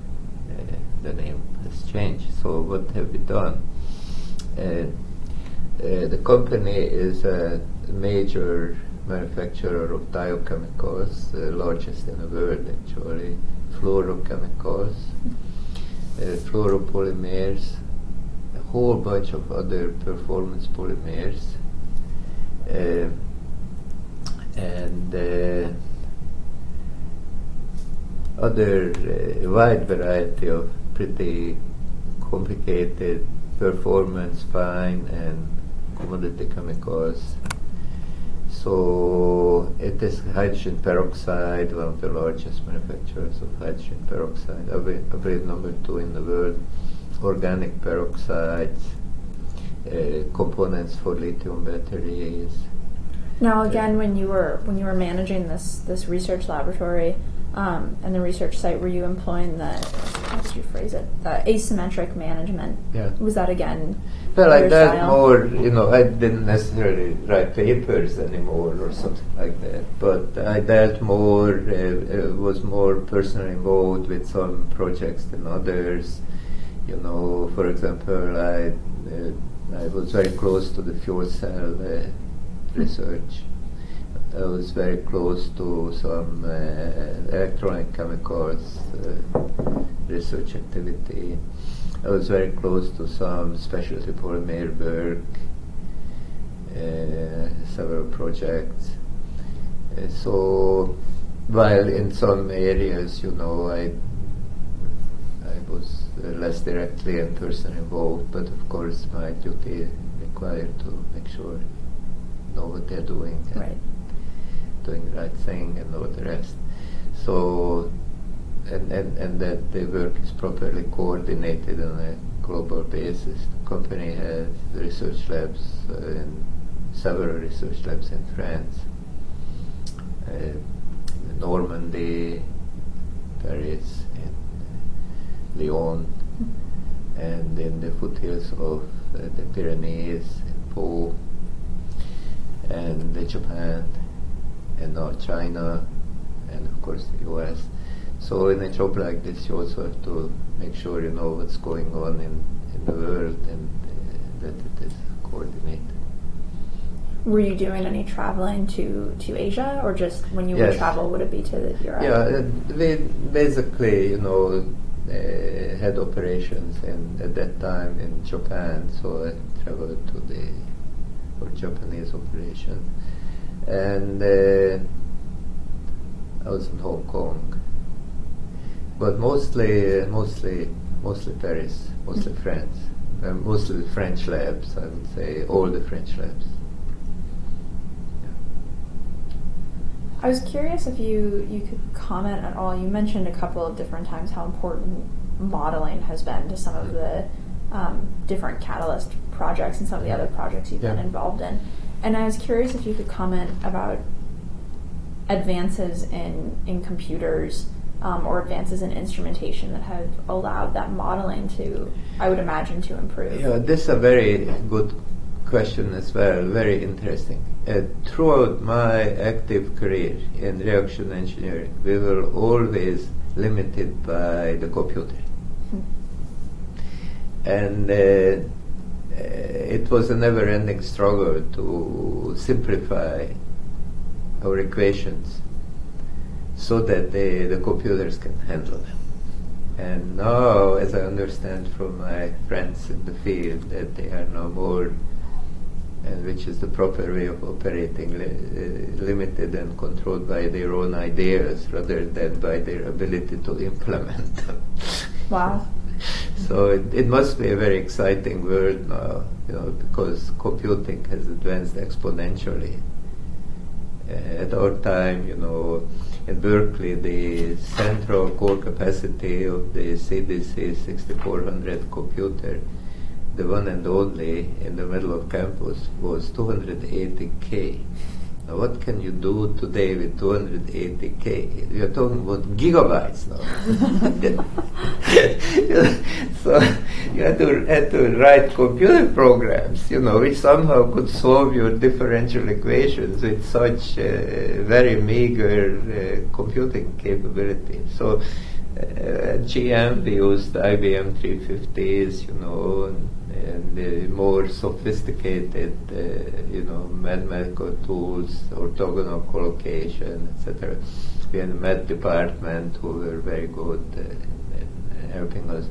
uh, the name has changed. So what have we done? Uh, Uh, the company is a major manufacturer of thiochemicals, the largest in the world actually, fluorochemicals, uh, fluoropolymers, a whole bunch of other performance polymers, uh, and uh, other uh, wide variety of pretty complicated performance, fine and commodity chemicals. So it is hydrogen peroxide, one of the largest manufacturers of hydrogen peroxide, I believe number two in the world. Organic peroxides, uh, components for lithium batteries. Now, again, when you were when you were managing this this research laboratory um, and the research site, were you employing the, how did you phrase it, the asymmetric management? Yeah. Was that again? Well, I your dealt style? more, you know, I didn't necessarily write papers anymore or something like that, but I dealt more, uh, uh, was more personally involved with some projects than others. You know, for example, I uh, I was very close to the fuel cell uh, research. I was very close to some uh, electronic chemicals uh, research activity. I was very close to some specialty polymer work, uh, several projects. Uh, so, while in some areas, you know, I I was uh, less directly and personally involved, but of course my duty required to make sure know what they're doing, and Right. doing the right thing and all the rest. So, and, and, and that the work is properly coordinated on a global basis. The company has research labs, uh, in several research labs in France, uh, Normandy, Paris, and Lyon, and in the foothills of uh, the Pyrenees, in Pau, and uh, Japan, and now China, and of course the U S. So in a job like this, you also have to make sure you know what's going on in, in the world, and uh, that it is coordinated. Were you doing any traveling to, to Asia, or just when you Yes. would travel, would it be to Europe? Yeah, uh, we basically, you know, uh, had operations in, at that time in Japan, so I traveled to the for Japanese operation, and uh, I was in Hong Kong, but mostly, uh, mostly, mostly Paris, mostly mm-hmm. France, uh, mostly the French labs. I would say all the French labs. I was curious if you, you could comment at all. You mentioned a couple of different times how important modeling has been to some of the um, different Catalyst projects and some of the other projects you've yeah. been involved in. And I was curious if you could comment about advances in, in computers um, or advances in instrumentation that have allowed that modeling to, I would imagine, to improve. Yeah, this is a very good question as well, very interesting. Uh, throughout my active career in reaction engineering, we were always limited by the computer. Hmm. And uh, uh, it was a never-ending struggle to simplify our equations so that they, the computers can handle them. And now, as I understand from my friends in the field, that they are now more, and which is the proper way of operating, li- uh, limited and controlled by their own ideas rather than by their ability to implement them. Wow. So it, it must be a very exciting world now, you know, because computing has advanced exponentially. Uh, at our time, you know, in Berkeley, the central core capacity of the C D C sixty-four hundred computer, the one and only in the middle of campus, was two hundred eighty K. Now, what can you do today with two hundred eighty K? We are talking about gigabytes now. So you had to, had to write computer programs, you know, which somehow could solve your differential equations with such uh, very meager uh, computing capability. So uh, at G M we used I B M three fifties, you know, and, and the more sophisticated, uh, you know, mathematical tools, orthogonal collocation, et cetera. We had a math department who were very good uh, in, in helping us.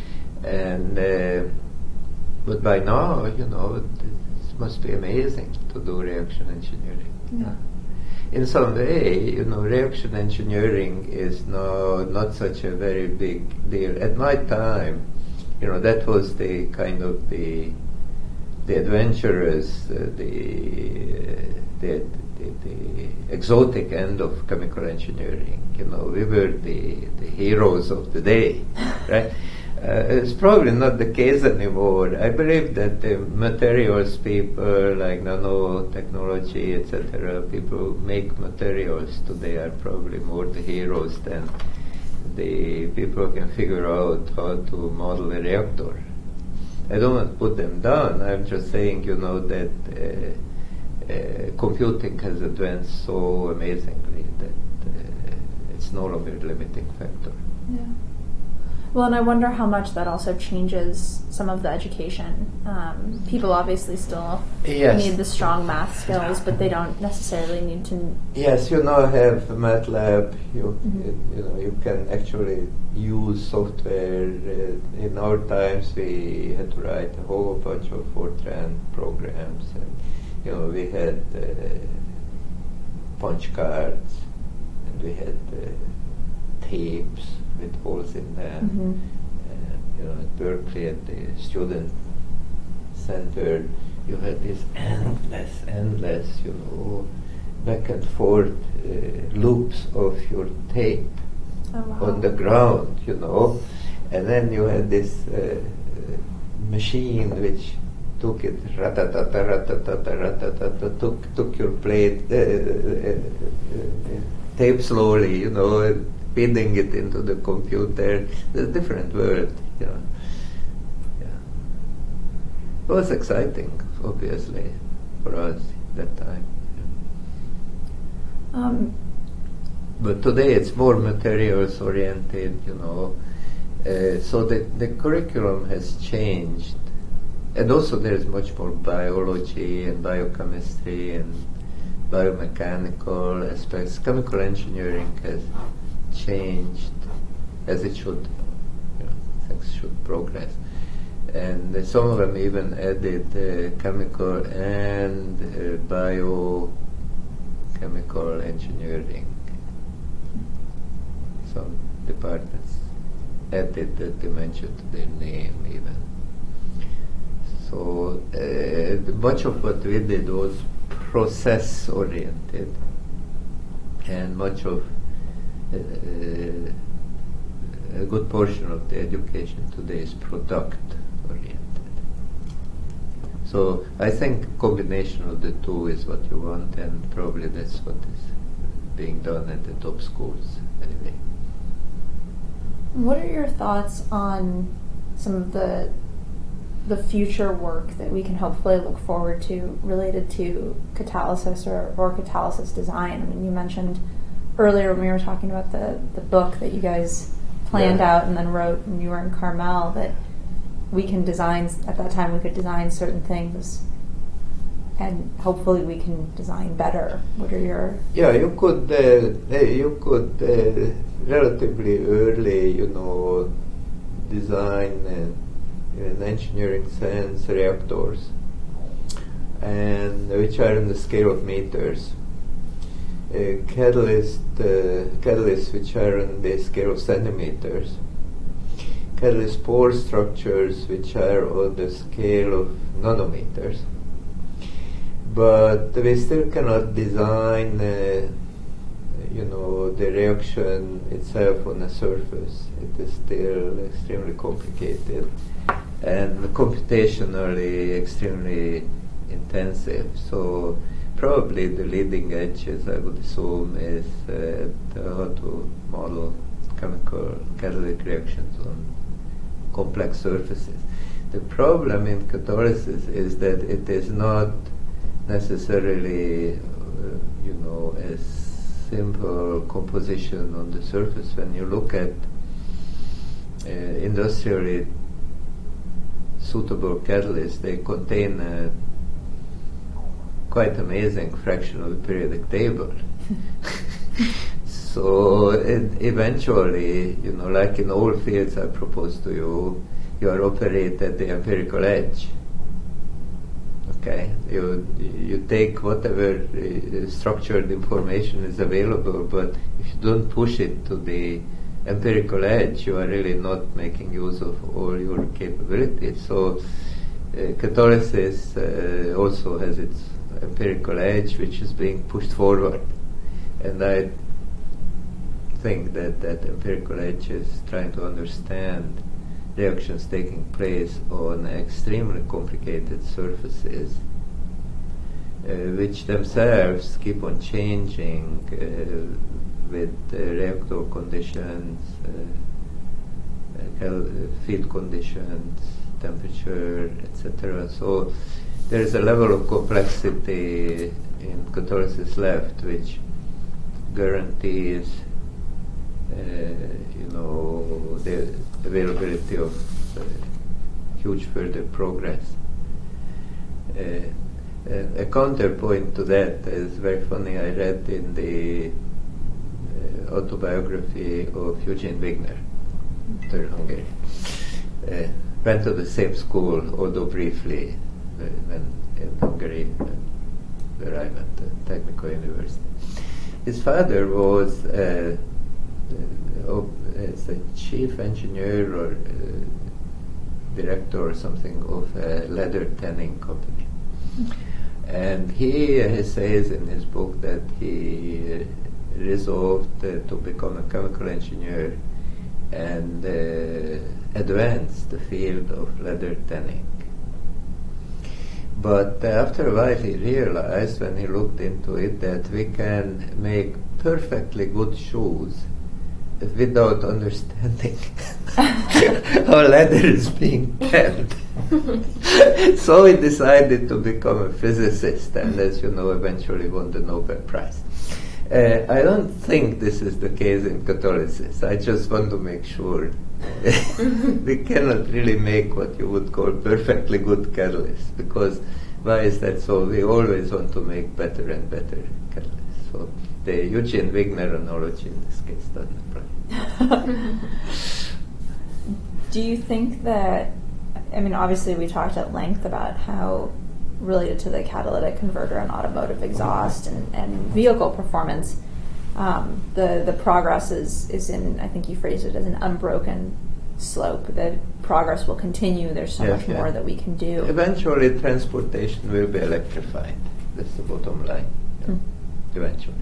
And uh, but by now, you know, it must be amazing to do reaction engineering. Yeah. In some way, you know, reaction engineering is no, not such a very big deal. At my time, you know, that was the kind of the the adventurous, uh, the, uh, the, the the exotic end of chemical engineering. You know, we were the the heroes of the day, right? Uh, it's probably not the case anymore. I believe that the materials people, like nanotechnology, et cetera, people who make materials today are probably more the heroes than the people who can figure out how to model a reactor. I don't want to put them down. I'm just saying, you know, that uh, uh, computing has advanced so amazingly that uh, it's no longer a limiting factor. Yeah. Well, and I wonder how much that also changes some of the education. Um, people obviously still yes. need the strong math skills, but they don't necessarily need to. Yes, you now have MATLAB. You Mm-hmm. you know you can actually use software. Uh, in our times, we had to write a whole bunch of Fortran programs, and you know we had uh, punch cards, and we had uh, tapes with holes in them. Mm-hmm. And, you know, at Berkeley, at the student center, you had this endless, endless, you know, back and forth uh, loops of your tape Oh, wow. on the ground, you know, and then you had this uh, uh, machine which took it, ratatata, ratatata, ratatata, took took your plate uh, uh, uh, uh, tape slowly, you know, and feeding it into the computer. It's a different world, you know. Yeah. It was exciting, obviously, for us that time. Um, But today it's more materials oriented, you know. Uh, so the, the curriculum has changed. And also there's much more biology and biochemistry and biomechanical aspects. Chemical engineering has changed as it should. You know, things should progress. And uh, some of them even added uh, chemical and uh, biochemical engineering. Some departments added the dimension to their name even. So uh, much of what we did was process oriented, and much of uh, a good portion of the education today is product oriented. So I think combination of the two is what you want, and probably that's what is being done at the top schools anyway. What are your thoughts on some of the the future work that we can hopefully look forward to related to catalysis or, or catalysis design? I mean, you mentioned earlier when we were talking about the, the book that you guys planned Yeah. out and then wrote when you were in Carmel, that we can design, at that time we could design certain things and hopefully we can design better. What are your... Yeah, you could, uh, you could uh, relatively early, you know, design uh, in an engineering sense reactors, and which are in the scale of meters. Uh, catalyst, uh, catalysts which are on the scale of centimeters. Catalyst pore structures which are on the scale of nanometers. But we still cannot design, uh, you know, the reaction itself on a surface. It is still extremely complicated and computationally extremely intensive. So probably the leading edge, as I would assume, is uh, how to model chemical catalytic reactions on complex surfaces. The problem in catalysis is that it is not necessarily, uh, you know, a simple composition on the surface. When you look at uh, industrially suitable catalysts, they contain a quite amazing fraction of the periodic table. So it eventually, you know, like in all fields I propose to you, you are operate at the empirical edge. Okay, you you take whatever uh, structured information is available, but if you don't push it to the empirical edge, you are really not making use of all your capabilities. So uh, Catholysis uh, also has its empirical edge, which is being pushed forward, and I think that that empirical edge is trying to understand reactions taking place on extremely complicated surfaces, uh, which themselves keep on changing uh, with uh, reactor conditions, uh, uh, field conditions, temperature, et cetera. So there is a level of complexity in Catholysis left which guarantees Uh, you know, the availability of uh, huge further progress. Uh, uh, a counterpoint to that is very funny. I read in the uh, autobiography of Eugene Wigner, in Hungary. Uh, went to the same school, although briefly, uh, when in Hungary, uh, where I went to Technical University. His father was uh, Uh, as a chief engineer or uh, director or something of a leather tanning company. Mm-hmm. And he uh, says in his book that he uh, resolved uh, to become a chemical engineer and uh, advance the field of leather tanning. But uh, after a while he realized, when he looked into it, that we can make perfectly good shoes without understanding how leather is being tanned. So he decided to become a physicist, and as you know, eventually won the Nobel Prize. Uh, I don't think this is the case in Catholysis. I just want to make sure we cannot really make what you would call perfectly good catalysts, because why is that so? We always want to make better and better catalysts. So the Eugene Wigner analogy in this case doesn't apply. Do you think that, I mean, obviously we talked at length about how related to the catalytic converter and automotive exhaust and, and vehicle performance, um, the, the progress is, is in, I think you phrased it as an unbroken slope. The progress will continue. There's so yes, much yeah. more that we can do. Eventually transportation will be electrified. That's the bottom line. Yeah. Hmm. Eventually.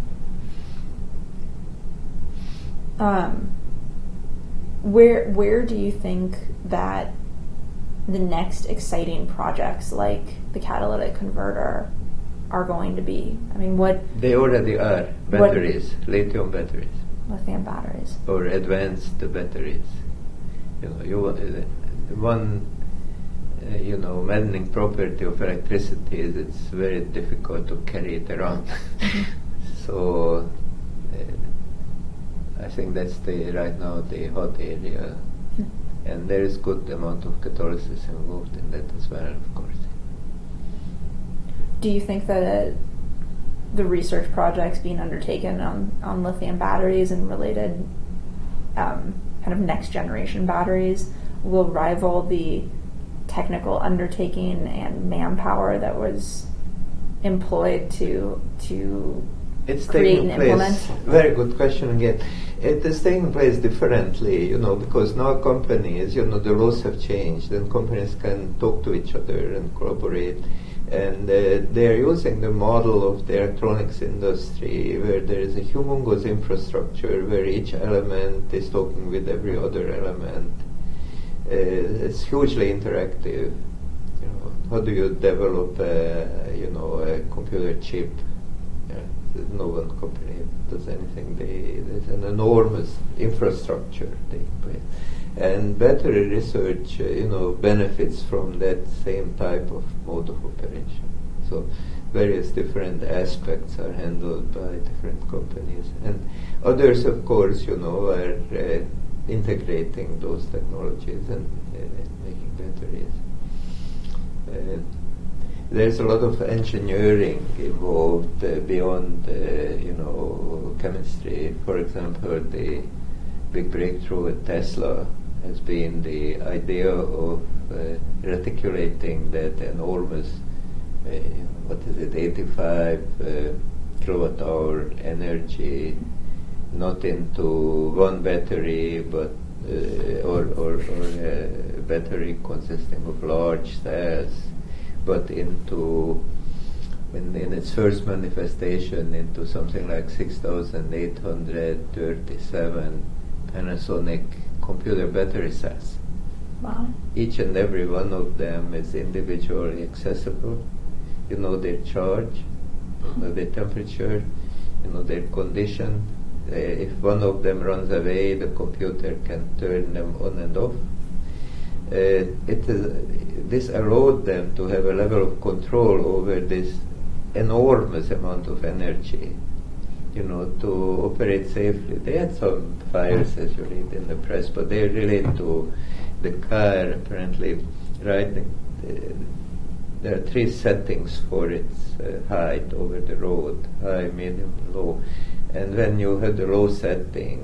Um, where where do you think that the next exciting projects like the catalytic converter are going to be? I mean, what they already are batteries, lithium batteries, lithium batteries, or advanced batteries. You know, you uh, one uh, you know maddening property of electricity is it's very difficult to carry it around. So. Uh, I think that's the right now the hot area, hmm. and there is good amount of catalysis involved in that as well, of course. Do you think that uh, the research projects being undertaken on, on lithium batteries and related um, kind of next generation batteries will rival the technical undertaking and manpower that was employed to to It's create taking and place. implement? Very good question again. It is taking place differently, you know, because now companies, you know, the laws have changed, and companies can talk to each other and collaborate, and uh, they are using the model of the electronics industry, where there is a humongous infrastructure where each element is talking with every other element. Uh, it's hugely interactive. You know, how do you develop, a, you know, a computer chip? No one company does anything. They, there's an enormous infrastructure taking place, and battery research, uh, you know, benefits from that same type of mode of operation. So, various different aspects are handled by different companies, and others, of course, you know, are uh, integrating those technologies and uh, making batteries. Uh, there's a lot of engineering involved uh, beyond, uh, you know, chemistry. For example, the big breakthrough at Tesla has been the idea of uh, reticulating that enormous, uh, what is it, eighty-five uh, kilowatt hour energy, not into one battery, but uh, or, or, or a battery consisting of large cells, but into, in, in its first manifestation, into something like six thousand eight hundred thirty-seven Panasonic computer battery cells. Wow. Each and every one of them is individually accessible. You know their charge, you know their temperature, you know their condition. Uh, if one of them runs away, the computer can turn them on and off. Uh, it is, this allowed them to have a level of control over this enormous amount of energy, you know, to operate safely. They had some fires, as you read in the press, but they relate to the car, apparently, right? Uh, there are three settings for its uh, height over the road, high, medium, low. And when you have the low setting,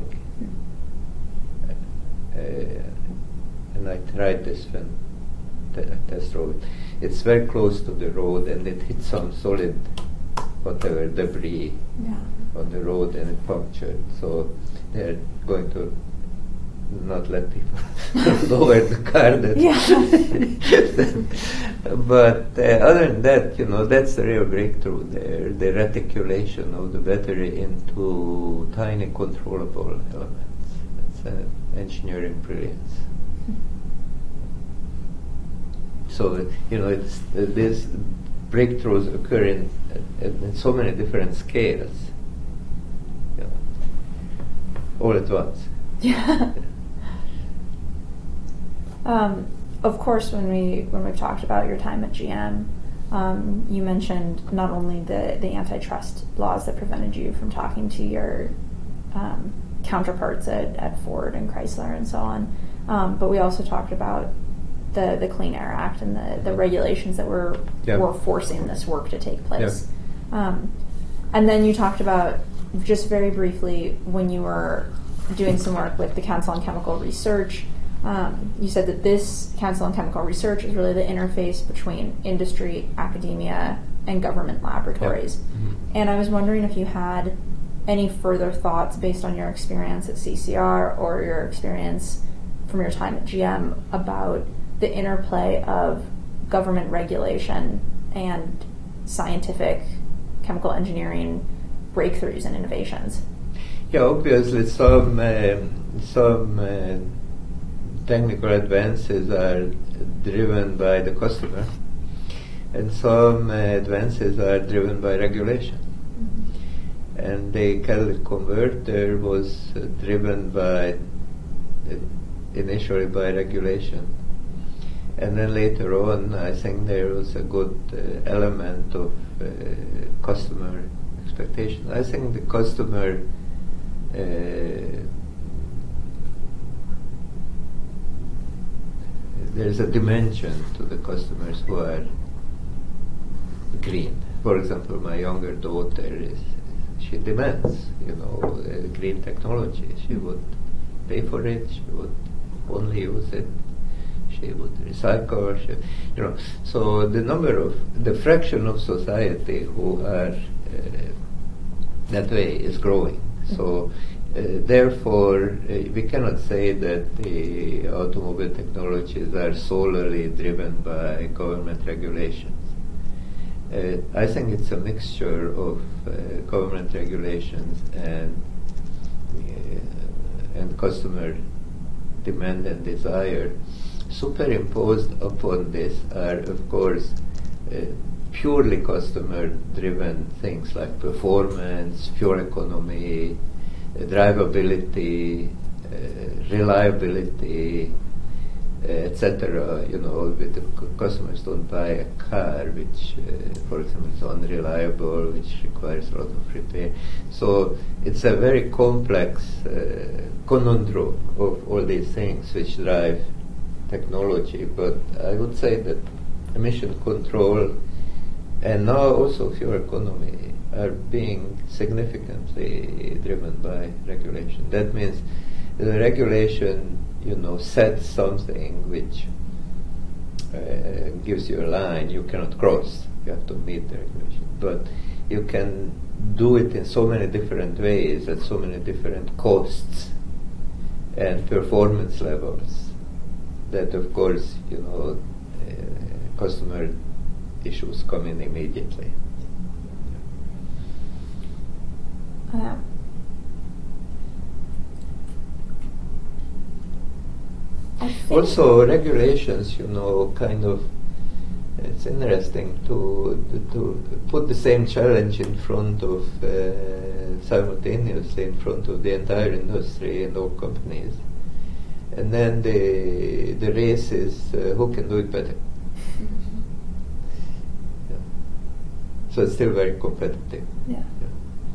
uh, and I tried this when t- test road, it's very close to the road and it hits some solid, whatever, debris Yeah. on the road and it punctured. So they're going to not let people lower the car. That Yeah. But uh, other than that, you know, that's the real breakthrough there, the reticulation of the battery into tiny controllable elements. That's uh, engineering brilliance. So, you know, it's, uh, these breakthroughs occur in, uh, in so many different scales, you know, all at once. Yeah. Um, of course, when we when we've talked about your time at G M, um, you mentioned not only the, the antitrust laws that prevented you from talking to your um, counterparts at, at Ford and Chrysler and so on, um, but we also talked about the, the Clean Air Act and the, the regulations that were yeah. were forcing this work to take place. Yeah. Um, and then you talked about, just very briefly, when you were doing some work with the Council on Chemical Research. Um, you said that this Council on Chemical Research is really the interface between industry, academia, and government laboratories. Yep. Mm-hmm. And I was wondering if you had any further thoughts based on your experience at C C R or your experience from your time at G M about the interplay of government regulation and scientific chemical engineering breakthroughs and innovations. Yeah, obviously some uh, some uh, technical advances are driven by the customer, and some uh, advances are driven by regulation. Mm-hmm. And the catalytic converter was uh, driven by uh, initially by regulation, and then later on, I think there was a good uh, element of uh, customer expectation. I think the customer. Uh, there's a dimension to the customers who are green. For example, my younger daughter is, she demands, you know, uh, green technology. She would pay for it. She would only use it. She would recycle. She, you know, so the number of the fraction of society who are uh, that way is growing. So, uh, therefore, uh, we cannot say that the automobile technologies are solely driven by government regulations. Uh, I think it's a mixture of uh, government regulations and uh, and customer demand and desire. Superimposed upon this are, of course, uh, purely customer-driven things like performance, fuel economy, uh, drivability, uh, reliability, uh, et et cetera. You know, with the c- customers don't buy a car which, uh, for example, is unreliable, which requires a lot of repair. So it's a very complex uh, conundrum of all these things which drive technology. But I would say that emission control and now also fuel economy are being significantly driven by regulation. That means the regulation, you know, sets something which uh, gives you a line you cannot cross. You have to meet the regulation. But you can do it in so many different ways at so many different costs and performance levels that, of course, you know, uh, customer issues come in immediately. Um, I think Also, regulations, you know, kind of, it's interesting to to, to put the same challenge in front of, uh, simultaneously in front of the entire industry and all companies. And then the the race is uh, who can do it better. Yeah. So it's still very competitive. Yeah. Yeah.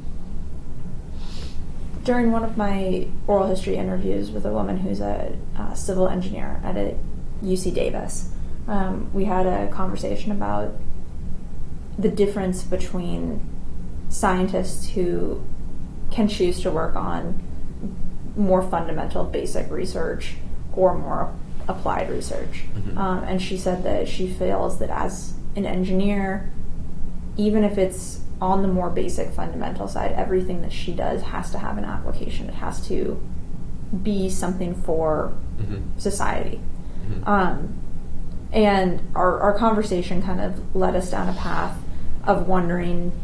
During one of my oral history interviews with a woman who's a uh, civil engineer at a U C Davis, um, we had a conversation about the difference between scientists who can choose to work on more fundamental basic research or more applied research. Mhm. Um, and she said that she feels that as an engineer, even if it's on the more basic fundamental side, everything that she does has to have an application. It has to be something for Mhm. society. Mhm. Um, and our, our conversation kind of led us down a path of wondering,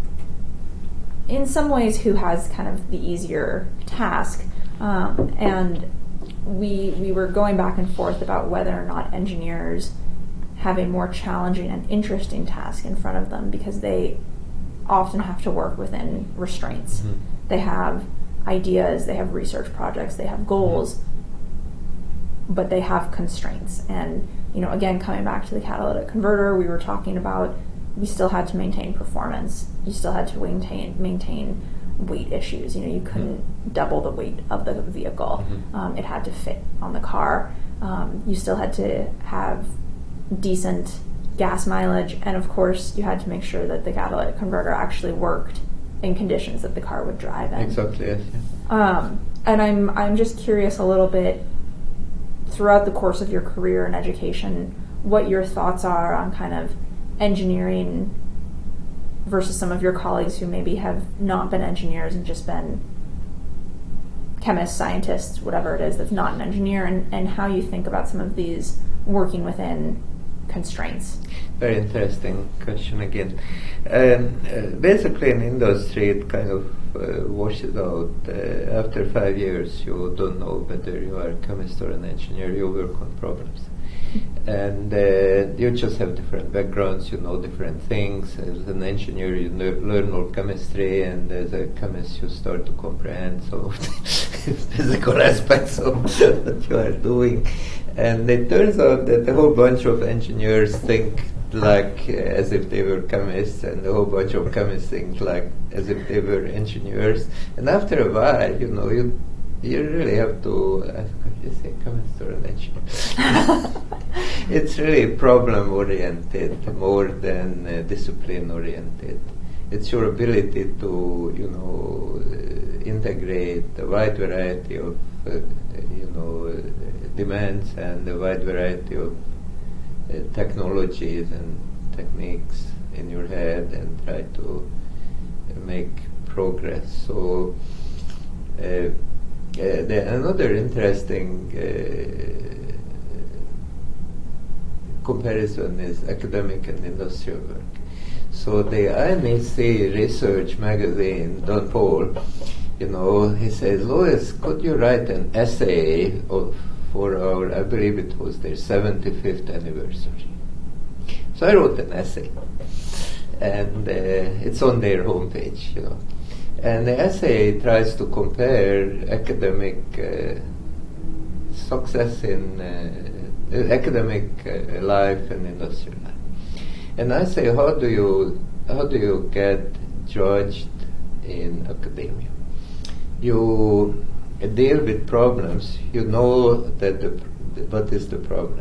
in some ways, who has kind of the easier task. Um, and we we were going back and forth about whether or not engineers have a more challenging and interesting task in front of them because they often have to work within restraints. Mhm. They have ideas, they have research projects, they have goals, but they have constraints. And, you know, again, coming back to the catalytic converter, we were talking about we still had to maintain performance. You still had to maintain maintain weight issues. You know, you couldn't Mhm. double the weight of the vehicle. Mhm. Um, it had to fit on the car. Um, you still had to have decent gas mileage, and of course, you had to make sure that the catalytic converter actually worked in conditions that the car would drive in. Exactly, yes. Yeah. Um, and I'm I'm just curious a little bit throughout the course of your career and education, what your thoughts are on kind of engineering versus some of your colleagues who maybe have not been engineers and just been chemists, scientists, whatever it is that's not an engineer, and, and how you think about some of these working within constraints. Very interesting question again. Um, uh, basically, in industry, it kind of uh, washes out. Uh, after five years, you don't know whether you are a chemist or an engineer. You work on problems. And uh, you just have different backgrounds, you know different things. As an engineer, you ne- learn more chemistry, and as a chemist, you start to comprehend some of the physical aspects of what you are doing. And it turns out that a whole bunch of engineers think like uh, as if they were chemists, and a whole bunch of chemists think like as if they were engineers. And after a while, you know, you you really have to, I forgot you say chemist or an engineer. It's really problem oriented more than uh, discipline oriented. It's your ability to, you know, uh, integrate a wide variety of, uh, you know, uh, demands and a wide variety of uh, technologies and techniques in your head and try to uh, make progress. So, uh, uh, the, another interesting uh, comparison is academic and industrial work. So the I N E C research magazine, Don Paul, you know, he says, Louis, could you write an essay of, for our, I believe it was their seventy-fifth anniversary. So I wrote an essay, and uh, it's on their homepage, you know. And the essay tries to compare academic uh, success in uh, uh, academic uh, life and industrial life. And I say, how do you how do you get judged in academia? You deal with problems. You know that the, what is the problem.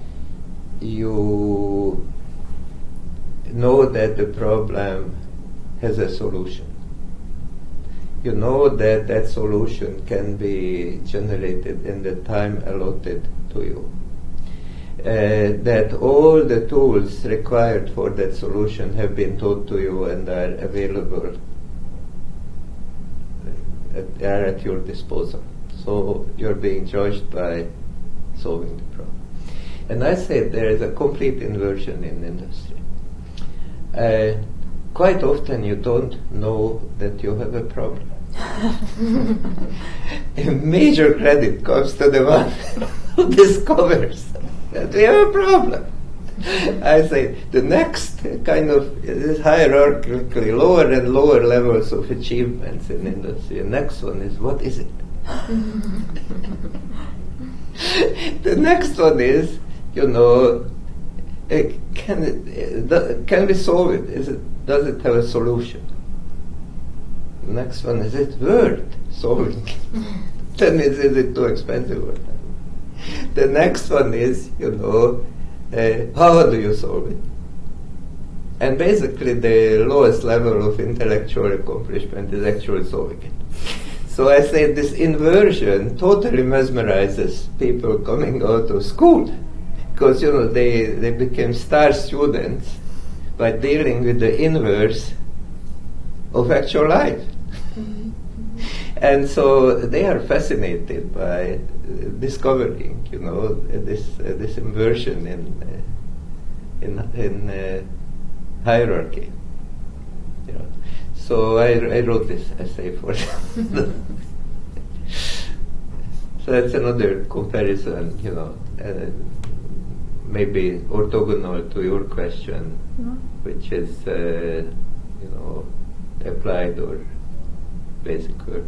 You know that the problem has a solution. You know that that solution can be generated in the time allotted to you. Uh, that all the tools required for that solution have been taught to you and are available, at, are at your disposal. So you're being judged by solving the problem. And I say there is a complete inversion in industry. Uh, quite often you don't know that you have a problem. A major credit comes to the one who discovers that we have a problem. I say the next kind of this hierarchically lower and lower levels of achievements in industry. The next one is, what is it? The next one is, you know, uh, can it uh, can we solve it? Is it does it have a solution? The next one is, it worth solving? Then is, is it too expensive? The next one is, you know, uh, how do you solve it? And basically the lowest level of intellectual accomplishment is actually solving it. So I say this inversion totally mesmerizes people coming out of school, because, you know, they, they became star students by dealing with the inverse of actual life. And so they are fascinated by uh, discovering, you know, uh, this uh, this inversion in uh, in in uh, hierarchy. You know, so I, I wrote this essay for them. So that's another comparison, you know, uh, maybe orthogonal to your question, mm-hmm. which is, uh, you know, applied or basic work,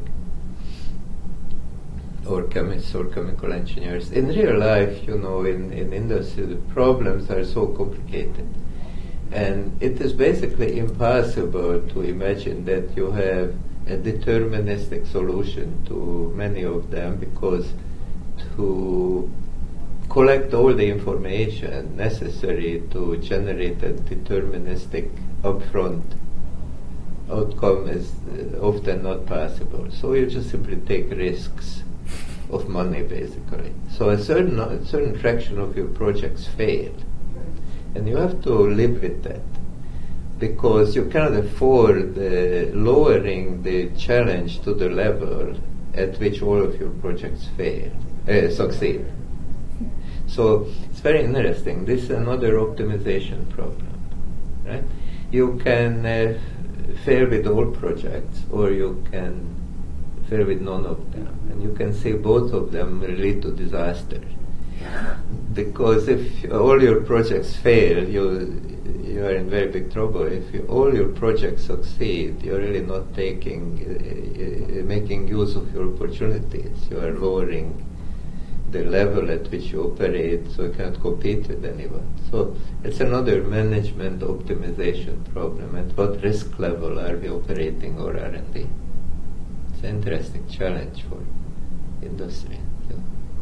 or chemists or chemical engineers. In real life, you know, in, in industry, the problems are so complicated. And it is basically impossible to imagine that you have a deterministic solution to many of them, because to collect all the information necessary to generate a deterministic upfront outcome is uh, often not possible. So you just simply take risks of money, basically. So a certain a certain fraction of your projects fail, and you have to live with that, because you cannot afford uh, lowering the challenge to the level at which all of your projects fail, uh, succeed. So it's very interesting. This is another optimization problem, right? You can uh, fail with all projects, or you can fail with none of them, and you can say both of them will lead to disaster. Because if all your projects fail, you you are in very big trouble. If you, all your projects succeed, you're really not taking uh, uh, making use of your opportunities. You are lowering the level at which you operate, so you cannot compete with anyone. So it's another management optimization problem. At what risk level are we operating our R and D? It's an interesting challenge for industry. Yeah.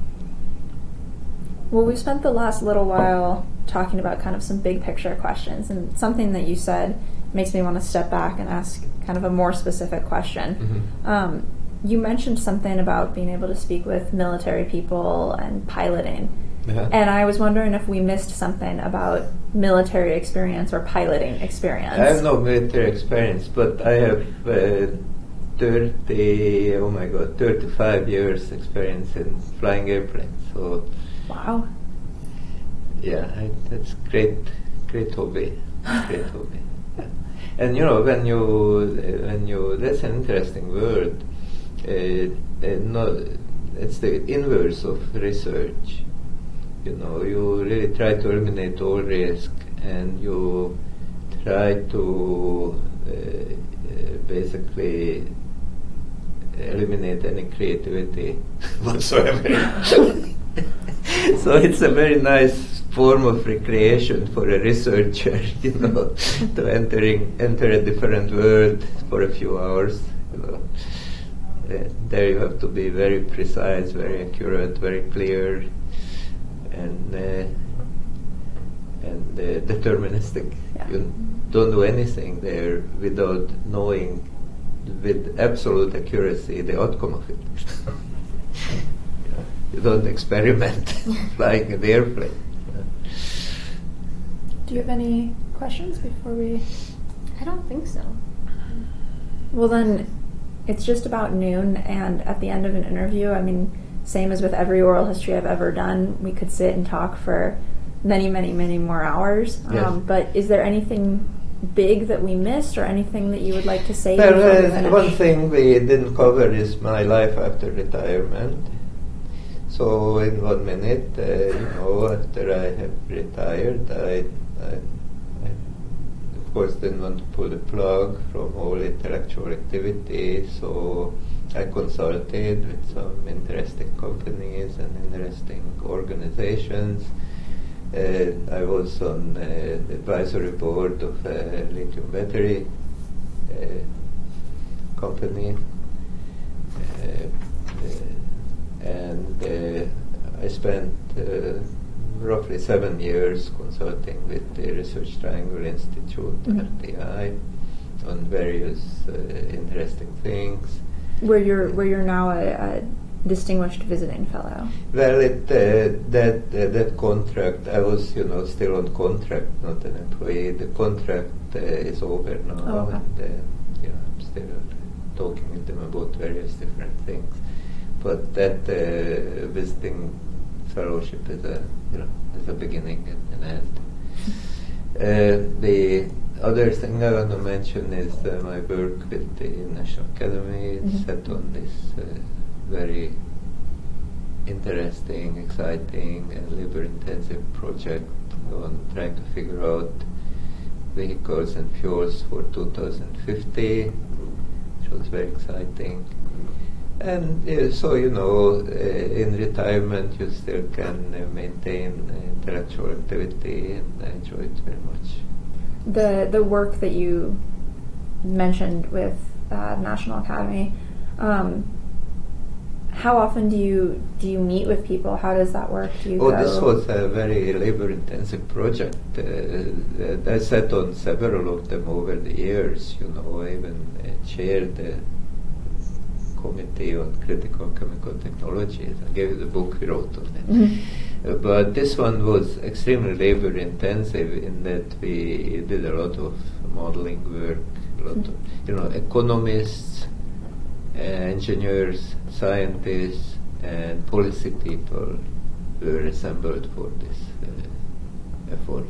Well, we spent the last little while talking about kind of some big picture questions, and something that you said makes me want to step back and ask kind of a more specific question. Mm-hmm. Um, you mentioned something about being able to speak with military people and piloting. Yeah. And I was wondering if we missed something about military experience or piloting experience. I have no military experience, but I have uh, thirty, oh my god, thirty-five years experience in flying airplanes. So, wow. Yeah, I, that's great, great hobby, great hobby. Yeah. And you know, when you, when you, that's an interesting word. Uh, uh, no, it's the inverse of research. You know, you really try to eliminate all risk, and you try to uh, uh, basically eliminate any creativity whatsoever. So it's a very nice form of recreation for a researcher, you know, to entering enter a different world for a few hours. You know, uh, there you have to be very precise, very accurate, very clear, and uh, and uh, deterministic. Yeah. You don't do anything there without knowing with absolute accuracy the outcome of it. Yeah. You don't experiment flying an airplane. Yeah. Do you have any questions before we? I don't think so. Well, then, it's just about noon, and at the end of an interview, I mean, same as with every oral history I've ever done, we could sit and talk for many, many, many more hours. Yes. Um, but is there anything big that we missed, or anything that you would like to say Well, before we uh, finish? one thing we didn't cover is my life after retirement. So, in one minute, uh, you know, after I have retired, I, I, I, of course, didn't want to pull the plug from all intellectual activity. So, I consulted with some interesting companies and interesting organizations. Uh, I was on uh, the advisory board of a lithium battery uh, company, uh, uh, and uh, I spent uh, roughly seven years consulting with the Research Triangle Institute, Mhm. R T I, on various uh, interesting things. Where you're, where you're now a, a distinguished visiting fellow. Well, it, uh, that uh, that contract, I was, you know, still on contract, not an employee. The contract uh, is over now, Oh, okay. and uh, you know, I'm still talking with them about various different things. But that uh, visiting fellowship is a, you know, is a beginning and an end. Uh, the other thing I want to mention is uh, my work with the National Academy. It's Mhm. set on this uh, very interesting, exciting, and labor-intensive project on trying to figure out vehicles and fuels for two thousand fifty, which was very exciting. And uh, so, you know, uh, in retirement you still can uh, maintain uh, intellectual activity, and I enjoy it very much. The the work that you mentioned with uh, National Academy, um, how often do you do you meet with people? How does that work? Do you Oh, go? this was a very labor-intensive project. Uh, uh, I sat on several of them over the years. You know, I even uh, chaired the committee on critical chemical technologies. I gave you the book we wrote on it. Mhm. Uh, but this one was extremely labor-intensive in that we did a lot of modeling work, a lot of, you know, economists, uh, engineers, scientists, and policy people were assembled for this uh, effort.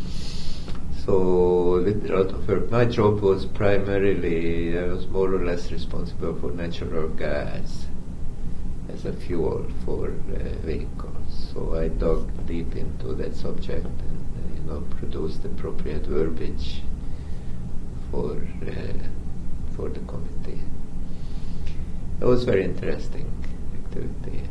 So we did a lot of work. My job was primarily, I was more or less responsible for natural gas as a fuel for uh, vehicles. So I dug deep into that subject and uh, you know, produced appropriate verbiage for uh, for the committee. It was very interesting activity.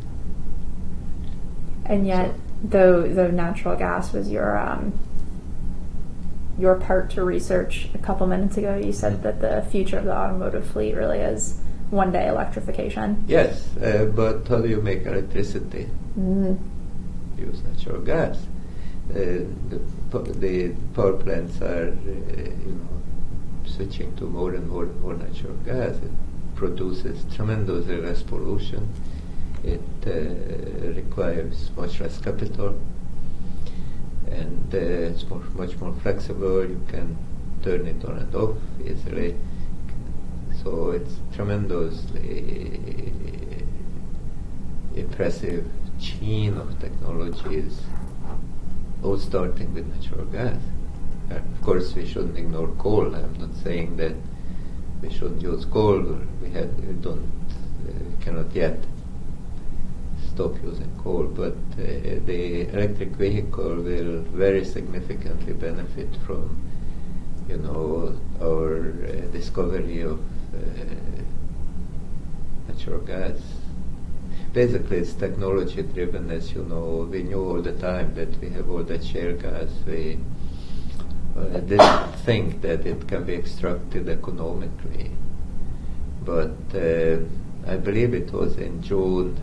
And yet, though though natural gas was your um, your part to research a couple minutes ago, you said that the future of the automotive fleet really is one day electrification. Yes, uh, but how do you make electricity? Mm. Use natural gas. Uh, the, po- the power plants are, uh, you know, switching to more and more and more natural gas. It produces tremendously less pollution. It uh, requires much less capital, and uh, it's more, much more flexible. You can turn it on and off easily. So it's tremendously impressive chain of technologies, all starting with natural gas. Uh, of course, we shouldn't ignore coal. I'm not saying that we shouldn't use coal. Or we have, we don't, uh, we cannot yet stop using coal. But uh, the electric vehicle will very significantly benefit from, you know, our uh, discovery of uh, natural gas. basically it's technology driven, as you know. We knew all the time that we have all that shale gas. We uh, didn't think that it can be extracted economically. But uh, I believe it was in June,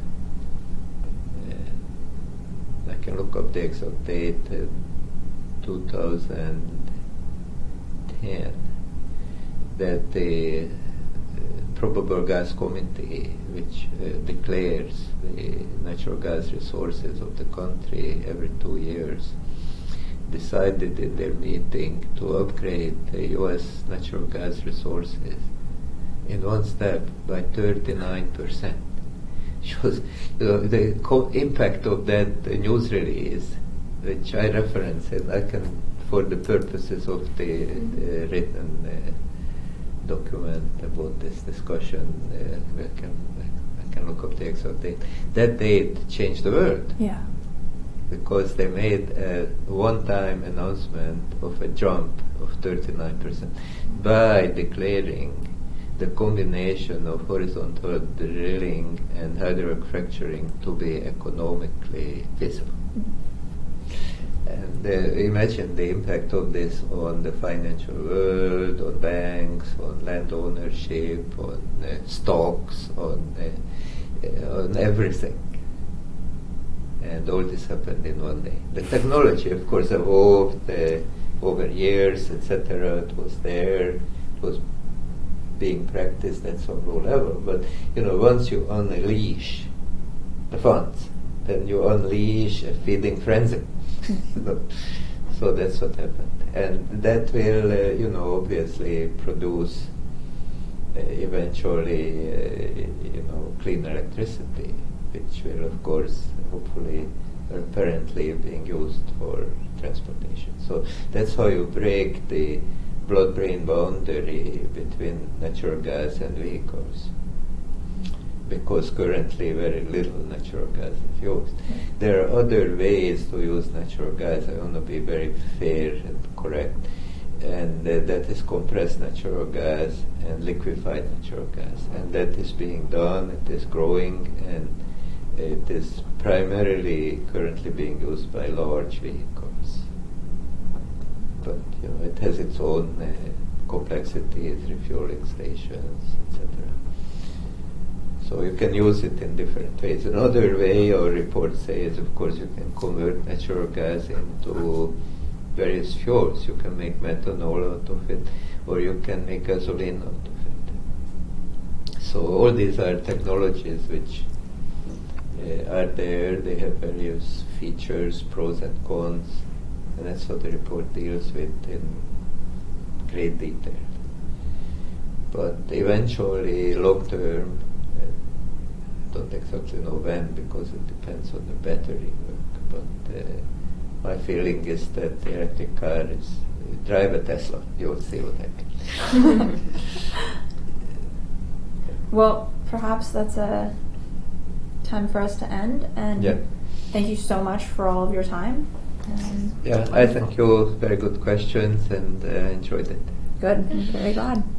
uh, I can look up the exact date, uh, two thousand ten, that the uh, Probable Gas Committee, which uh, declares the natural gas resources of the country every two years, decided in their meeting to upgrade the U S natural gas resources in one step by thirty-nine percent. Shows uh, the co- impact of that uh, news release, which I reference, and I can, for the purposes of the, the written uh, document about this discussion, uh, I can I can look up the exact date. That date changed the world. Yeah. Because they made a one-time announcement of a jump of thirty-nine percent by declaring the combination of horizontal drilling and hydraulic fracturing to be economically feasible. And uh, imagine the impact of this on the financial world, on banks, on land ownership, on uh, stocks, on uh, uh, on everything. And all this happened in one day. The technology, of course, evolved uh, over years, et cetera. It was there. It was being practiced at some low level. But you know, once you unleash the funds, then you unleash a feeding frenzy. So that's what happened, and that will, uh, you know, obviously produce uh, eventually, uh, you know, clean electricity, which will, of course, hopefully, apparently being used for transportation. So that's how you break the blood-brain boundary between natural gas and vehicles, because currently very little natural gas is used. There are other ways to use natural gas. I want to be very fair and correct, and uh, that is compressed natural gas and liquefied natural gas, and that is being done. It is growing, and it is primarily currently being used by large vehicles. But you know, it has its own uh, complexities, refueling stations, et cetera. So you can use it in different ways. Another way, our report says, of course, you can convert natural gas into various fuels. You can make methanol out of it, or you can make gasoline out of it. So all these are technologies which uh, are there. They have various features, pros and cons, and that's what the report deals with in great detail. But eventually, long term, don't exactly know when, because it depends on the battery work, but uh, my feeling is that the electric car is, uh, drive a Tesla, you'll see what I mean. Well, perhaps that's a time for us to end, and yeah. Thank you so much for all of your time. Yeah, I thank you, very good questions, and uh, enjoyed it. Good, very glad.